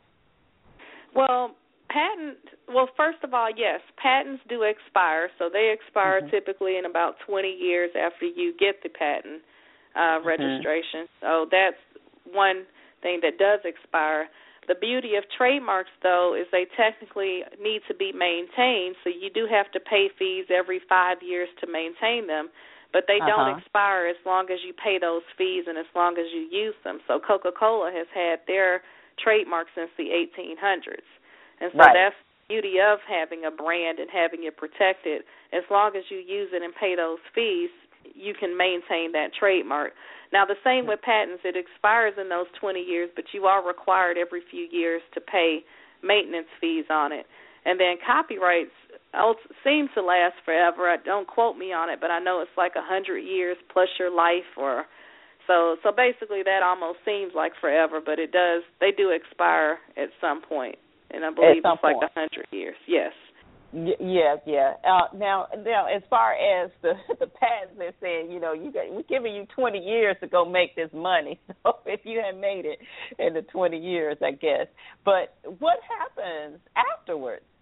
Well, patent, well, first of all, yes, patents do expire. So they expire mm-hmm. typically in about twenty years after you get the patent uh, mm-hmm. registration. So that's one thing that does expire. The beauty of trademarks, though, is they technically need to be maintained, so you do have to pay fees every five years to maintain them, but they uh-huh. don't expire as long as you pay those fees and as long as you use them. So Coca-Cola has had their trademark since the eighteen hundreds, and so right. that's the beauty of having a brand and having it protected. As long as you use it and pay those fees, you can maintain that trademark. Now, the same with patents. It expires in those twenty years, but you are required every few years to pay maintenance fees on it. And then copyrights seem to last forever. Don't quote me on it, but I know it's like one hundred years plus your life. or so. So basically that almost seems like forever, but it does. They do expire at some point, and I believe it's like one hundred years. Yes. Yeah, yeah. Uh, now, now, as far as the the patents, they're saying, you know, you got, we're giving you twenty years to go make this money. So if you had made it in the twenty years, I guess. But what happens afterwards?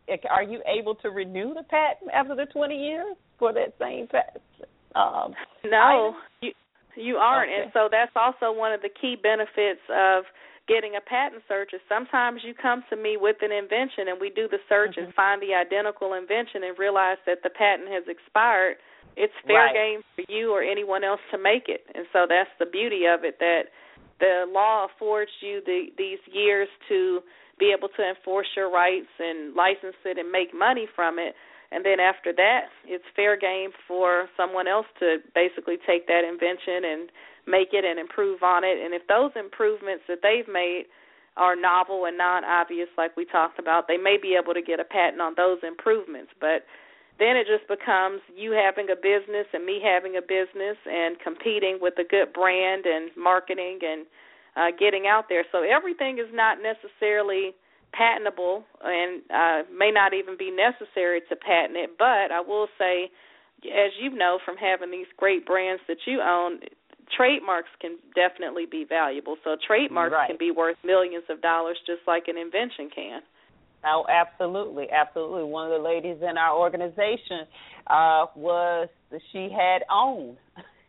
are you able to renew the patent after the twenty years for that same patent? Um, no, you you aren't, okay. and so that's also one of the key benefits of getting a patent search is sometimes you come to me with an invention and we do the search mm-hmm. and find the identical invention and realize that the patent has expired. It's fair right. game for you or anyone else to make it. And so that's the beauty of it, that the law affords you the, these years to be able to enforce your rights and license it and make money from it. And then after that, it's fair game for someone else to basically take that invention and make it and improve on it. And if those improvements that they've made are novel and non-obvious, like we talked about, they may be able to get a patent on those improvements. But then it just becomes you having a business and me having a business and competing with a good brand and marketing and uh, getting out there. So everything is not necessarily patentable and uh, may not even be necessary to patent it. But I will say, as you know from having these great brands that you own, trademarks can definitely be valuable. So trademarks right. can be worth millions of dollars just like an invention can. Oh, absolutely, absolutely. One of the ladies in our organization uh, was she had owned,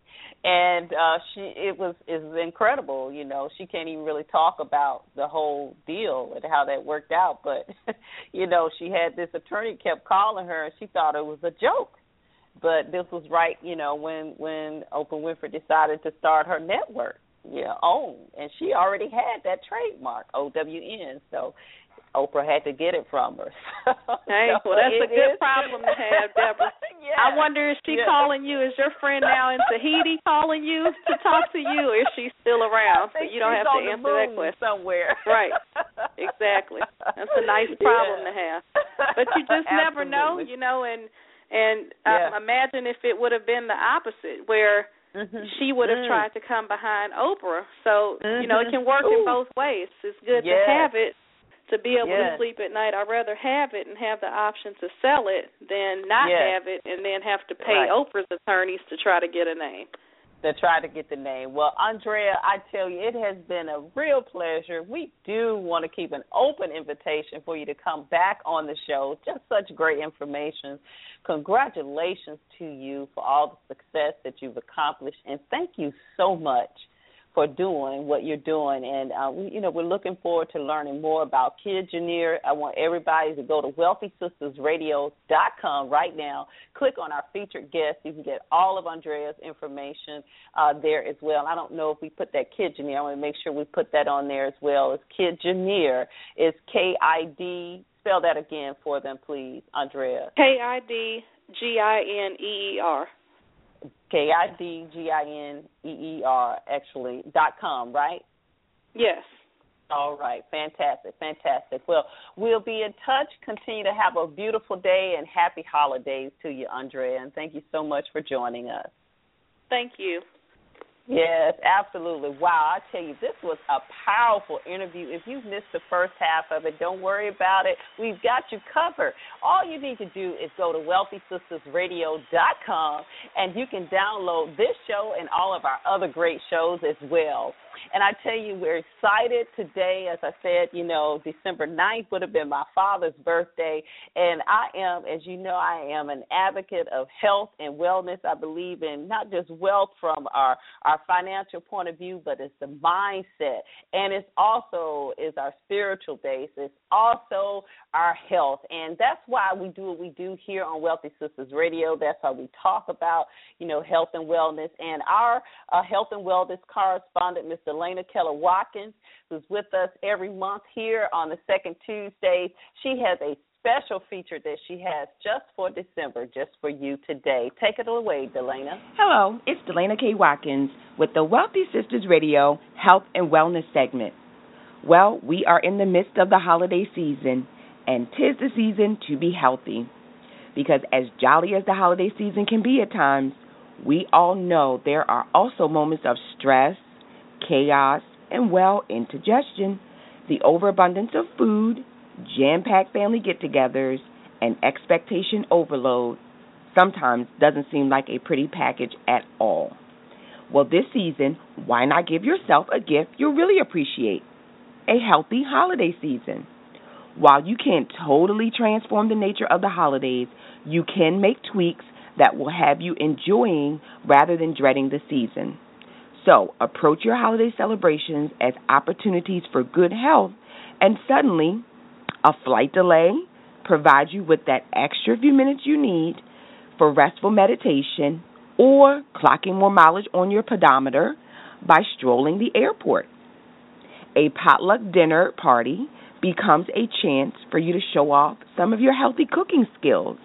and uh, she it was it was incredible. You know, she can't even really talk about the whole deal and how that worked out. But you know, she had this attorney kept calling her, and she thought it was a joke. But this was right, you know, when when Oprah Winfrey decided to start her network, you know, own, and she already had that trademark, O W N. So Oprah had to get it from her. Hey, so well, that's a good is. problem to have, Deborah. Yes. I wonder, is she yes. calling you? Is your friend now in Tahiti calling you to talk to you, or is she still around? So you don't have to answer that question. Somewhere. Right. Exactly. That's a nice problem yeah. to have. But you just never know, you know, and And um, yeah. imagine if it would have been the opposite, where mm-hmm. she would have mm. tried to come behind Oprah. So, mm-hmm. you know, it can work Ooh. in both ways. It's good yes. to have it, to be able yes. to sleep at night. I'd rather have it and have the option to sell it than not yes. have it and then have to pay right. Oprah's attorneys to try to get a name. To try to get the name. Well, Andrea, I tell you, it has been a real pleasure. We do want to keep an open invitation for you to come back on the show. Just such great information. Congratulations to you for all the success that you've accomplished, and thank you so much for doing what you're doing. And, uh, we, you know, we're looking forward to learning more about Kidjoneer. I want everybody to go to wealthy sisters radio dot com right now. Click on our featured guest. You can get all of Andrea's information uh, there as well. I don't know if we put that Kidjoneer. I want to make sure we put that on there as well. It's Kidjoneer. It's K I D. Spell that again for them, please, Andrea. K I D G I N E E R. K I D G I N E E R, actually, dot com, right? Yes. All right. Fantastic, fantastic. Well, we'll be in touch. Continue to have a beautiful day and happy holidays to you, Andrea, and thank you so much for joining us. Thank you. Yes, absolutely. Wow, I tell you, this was a powerful interview. If you missed the first half of it, don't worry about it. We've got you covered. All you need to do is go to wealthy sisters radio dot com, and you can download this show and all of our other great shows as well. And I tell you, we're excited today. As I said, you know, December ninth would have been my father's birthday. And I am, as you know, I am an advocate of health and wellness. I believe in not just wealth from our, our financial point of view, but it's the mindset. And it's also is our spiritual base. It's also our health. And that's why we do what we do here on Wealthy Sisters Radio. That's how we talk about, you know, health and wellness. And our uh, health and wellness correspondent, Miz Delana Keller Watkins, who's with us every month here on the second Tuesday. She has a special feature that she has just for December, just for you today. Take it away, Delana. Hello, it's Delana K. Watkins with the Wealthy Sisters Radio Health and Wellness segment. Well, we are in the midst of the holiday season, and 'tis the season to be healthy. Because as jolly as the holiday season can be at times, we all know there are also moments of stress, chaos, and, well, indigestion. The overabundance of food, jam-packed family get-togethers, and expectation overload sometimes doesn't seem like a pretty package at all. Well, this season, why not give yourself a gift you'll really appreciate? A healthy holiday season. While you can't totally transform the nature of the holidays, you can make tweaks that will have you enjoying rather than dreading the season. So, approach your holiday celebrations as opportunities for good health, and suddenly, a flight delay provides you with that extra few minutes you need for restful meditation or clocking more mileage on your pedometer by strolling the airport. A potluck dinner party becomes a chance for you to show off some of your healthy cooking skills.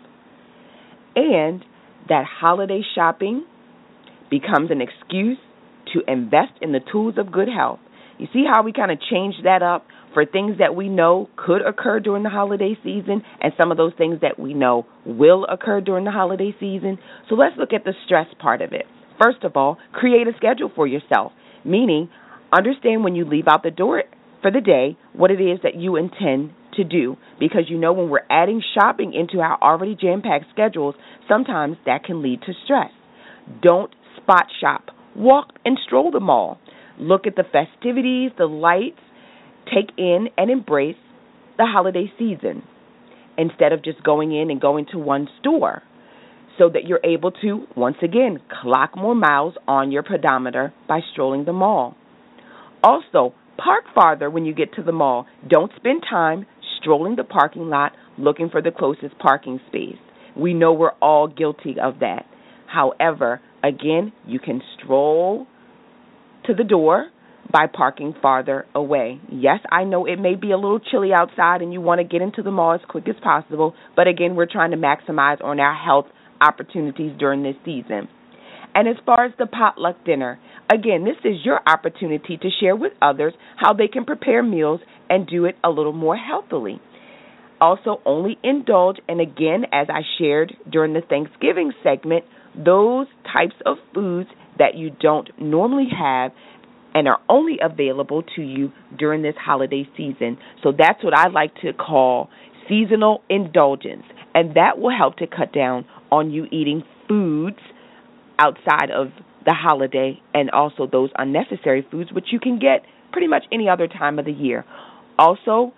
And that holiday shopping becomes an excuse to invest in the tools of good health. You see how we kind of changed that up for things that we know could occur during the holiday season and some of those things that we know will occur during the holiday season? So let's look at the stress part of it. First of all, create a schedule for yourself, meaning understand when you leave out the door for the day what it is that you intend to do, because you know when we're adding shopping into our already jam-packed schedules, sometimes that can lead to stress. Don't spot shop. Walk and stroll the mall. Look at the festivities, the lights. Take in and embrace the holiday season instead of just going in and going to one store, so that you're able to, once again, clock more miles on your pedometer by strolling the mall. Also, park farther when you get to the mall. Don't spend time strolling the parking lot looking for the closest parking space. We know we're all guilty of that. However, again, you can stroll to the door by parking farther away. Yes, I know it may be a little chilly outside and you want to get into the mall as quick as possible, but again, we're trying to maximize on our health opportunities during this season. And as far as the potluck dinner, again, this is your opportunity to share with others how they can prepare meals and do it a little more healthily. Also, only indulge, and again, as I shared during the Thanksgiving segment, those types of foods that you don't normally have and are only available to you during this holiday season. So that's what I like to call seasonal indulgence, and that will help to cut down on you eating foods outside of the holiday and also those unnecessary foods, which you can get pretty much any other time of the year. Also,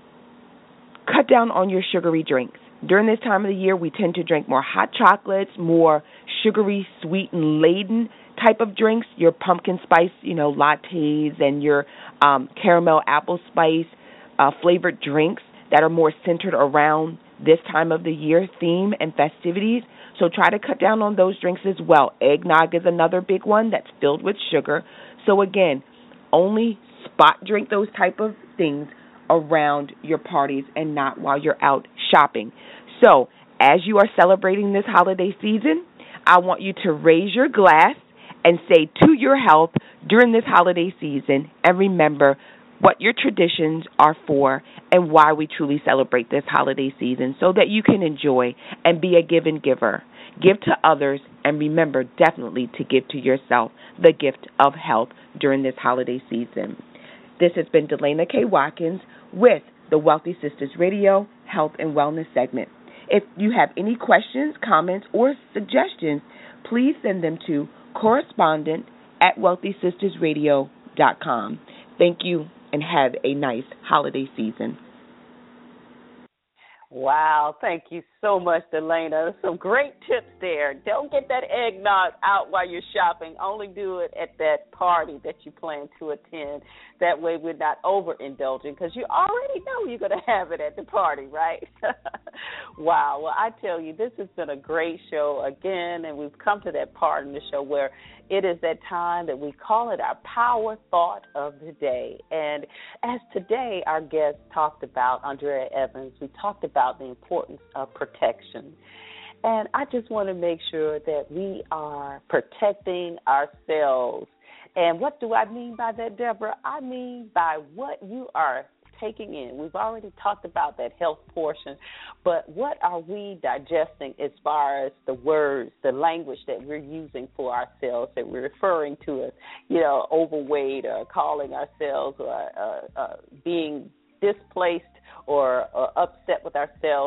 cut down on your sugary drinks. During this time of the year, we tend to drink more hot chocolates, more sugary, sweet, and laden type of drinks, your pumpkin spice, you know, lattes and your um, caramel apple spice uh, flavored drinks that are more centered around this time of the year theme and festivities. So try to cut down on those drinks as well. Eggnog is another big one that's filled with sugar. So again, only spot drink those type of things around your parties and not while you're out shopping. So as you are celebrating this holiday season, I want you to raise your glass and say to your health during this holiday season, and remember what your traditions are for and why we truly celebrate this holiday season, so that you can enjoy and be a give and giver. Give to others, and remember definitely to give to yourself the gift of health during this holiday season. This has been Delana K. Watkins with the Wealthy Sistas Radio Health and Wellness segment. If you have any questions, comments, or suggestions, please send them to correspondent at wealthy sisters radio dot com. Thank you, and have a nice holiday season. Wow, thank you so much, Delana. Some great tips there. Don't get that eggnog out while you're shopping. Only do it at that party that you plan to attend. That way we're not overindulging, because you already know you're going to have it at the party, right? Wow. Well, I tell you, this has been a great show again, and we've come to that part in the show where it is that time that we call it our power thought of the day. And as today our guest talked about, Andrea Evans, we talked about the importance of protection. And I just want to make sure that we are protecting ourselves. And what do I mean by that, Deborah? I mean by what you are taking in. We've already talked about that health portion, but what are we digesting as far as the words, the language that we're using for ourselves, that we're referring to as, you know, overweight, or calling ourselves uh, uh, uh, being displaced or, or upset with ourselves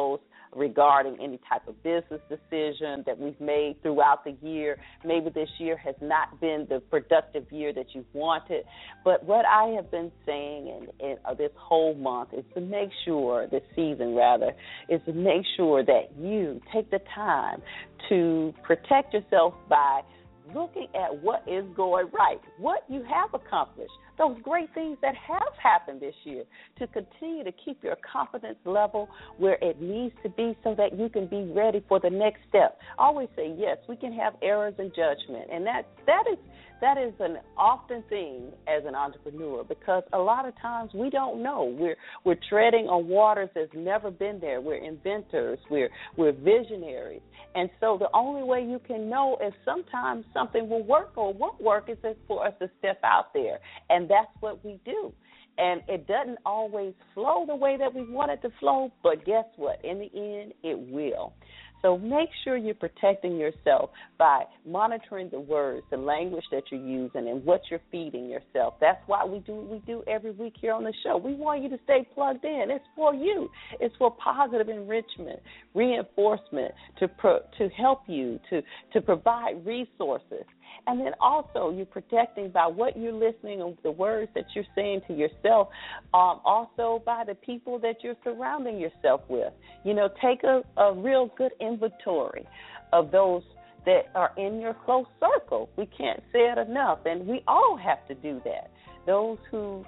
regarding any type of business decision that we've made throughout the year. Maybe this year has not been the productive year that you wanted. But what I have been saying in, in uh, this whole month is to make sure, this season rather, is to make sure that you take the time to protect yourself by looking at what is going right, what you have accomplished, those great things that have happened this year, to continue to keep your confidence level where it needs to be so that you can be ready for the next step. I always say, yes, we can have errors in judgment, and that that is that is an often thing as an entrepreneur, because a lot of times we don't know. We're we're treading on waters that's never been there. We're inventors. We're we're visionaries. And so the only way you can know if sometimes something will work or won't work is for us to step out there. And that's what we do. And it doesn't always flow the way that we want it to flow, but guess what? In the end, it will. So make sure you're protecting yourself by monitoring the words, the language that you're using, and what you're feeding yourself. That's why we do what we do every week here on the show. We want you to stay plugged in. It's for you. It's for positive enrichment, reinforcement, to pro, to help you, to, to provide resources. And then also you're protecting by what you're listening and the words that you're saying to yourself, um, also by the people that you're surrounding yourself with. You know, take a, a real good inventory of those that are in your close circle. We can't say it enough, and we all have to do that. Those who,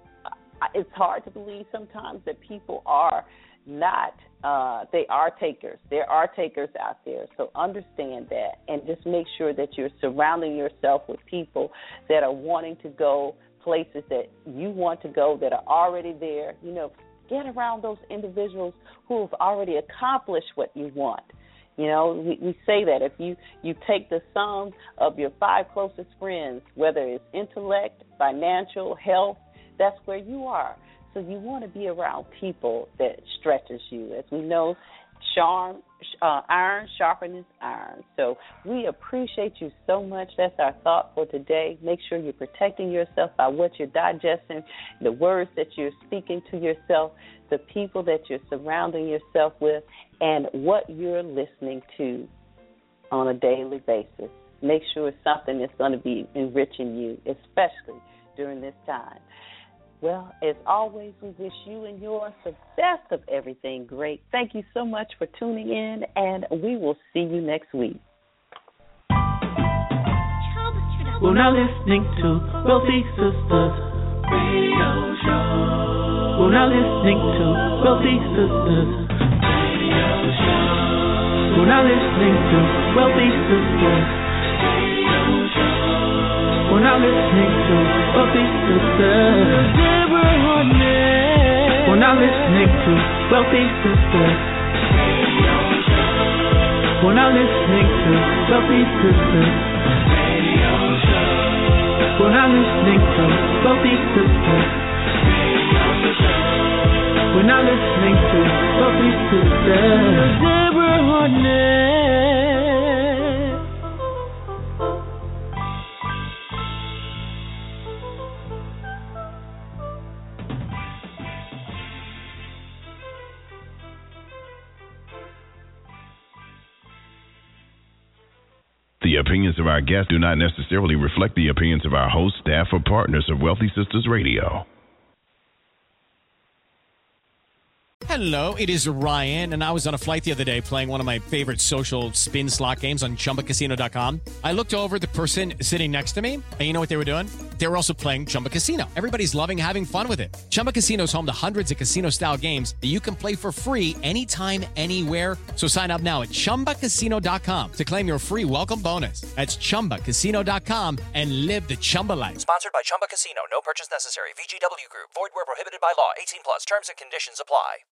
it's hard to believe sometimes that people are not, uh, they are takers. There are takers out there. So understand that, and just make sure that you're surrounding yourself with people that are wanting to go places that you want to go, that are already there. You know, get around those individuals who have already accomplished what you want. You know, we, we say that if you, you take the sum of your five closest friends, whether it's intellect, financial, health, that's where you are. So you want to be around people that stretches you. As we know, charm, uh, iron sharpens iron. So we appreciate you so much. That's our thought for today. Make sure you're protecting yourself by what you're digesting, the words that you're speaking to yourself, the people that you're surrounding yourself with, and what you're listening to on a daily basis. Make sure it's something that's going to be enriching you, especially during this time. Well, as always, we wish you and yours the best of everything great. Thank you so much for tuning in, and we will see you next week. We're now listening to Wealthy Sistas Radio Show. We're now listening to Wealthy Sistas Radio Show. We're now listening to Wealthy Sistas Radio Show. We're now listening to Wealthy Sistas. We're now listening to Wealthy Sistas. We're now listening to Wealthy Sistas. We're now listening to Wealthy Sistas. We're now listening to Wealthy Sistas. Deborah Hartnett. The opinions of our guests do not necessarily reflect the opinions of our host, staff, or partners of Wealthy Sistas Radio. Hello, it is Ryan, and I was on a flight the other day playing one of my favorite social spin slot games on Chumba Casino dot com. I looked over at the person sitting next to me, and you know what they were doing? They were also playing Chumba Casino. Everybody's loving having fun with it. Chumba Casino is home to hundreds of casino-style games that you can play for free anytime, anywhere. So sign up now at Chumba Casino dot com to claim your free welcome bonus. That's Chumba Casino dot com and live the Chumba life. Sponsored by Chumba Casino. No purchase necessary. V G W Group. Void where prohibited by law. eighteen plus. Terms and conditions apply.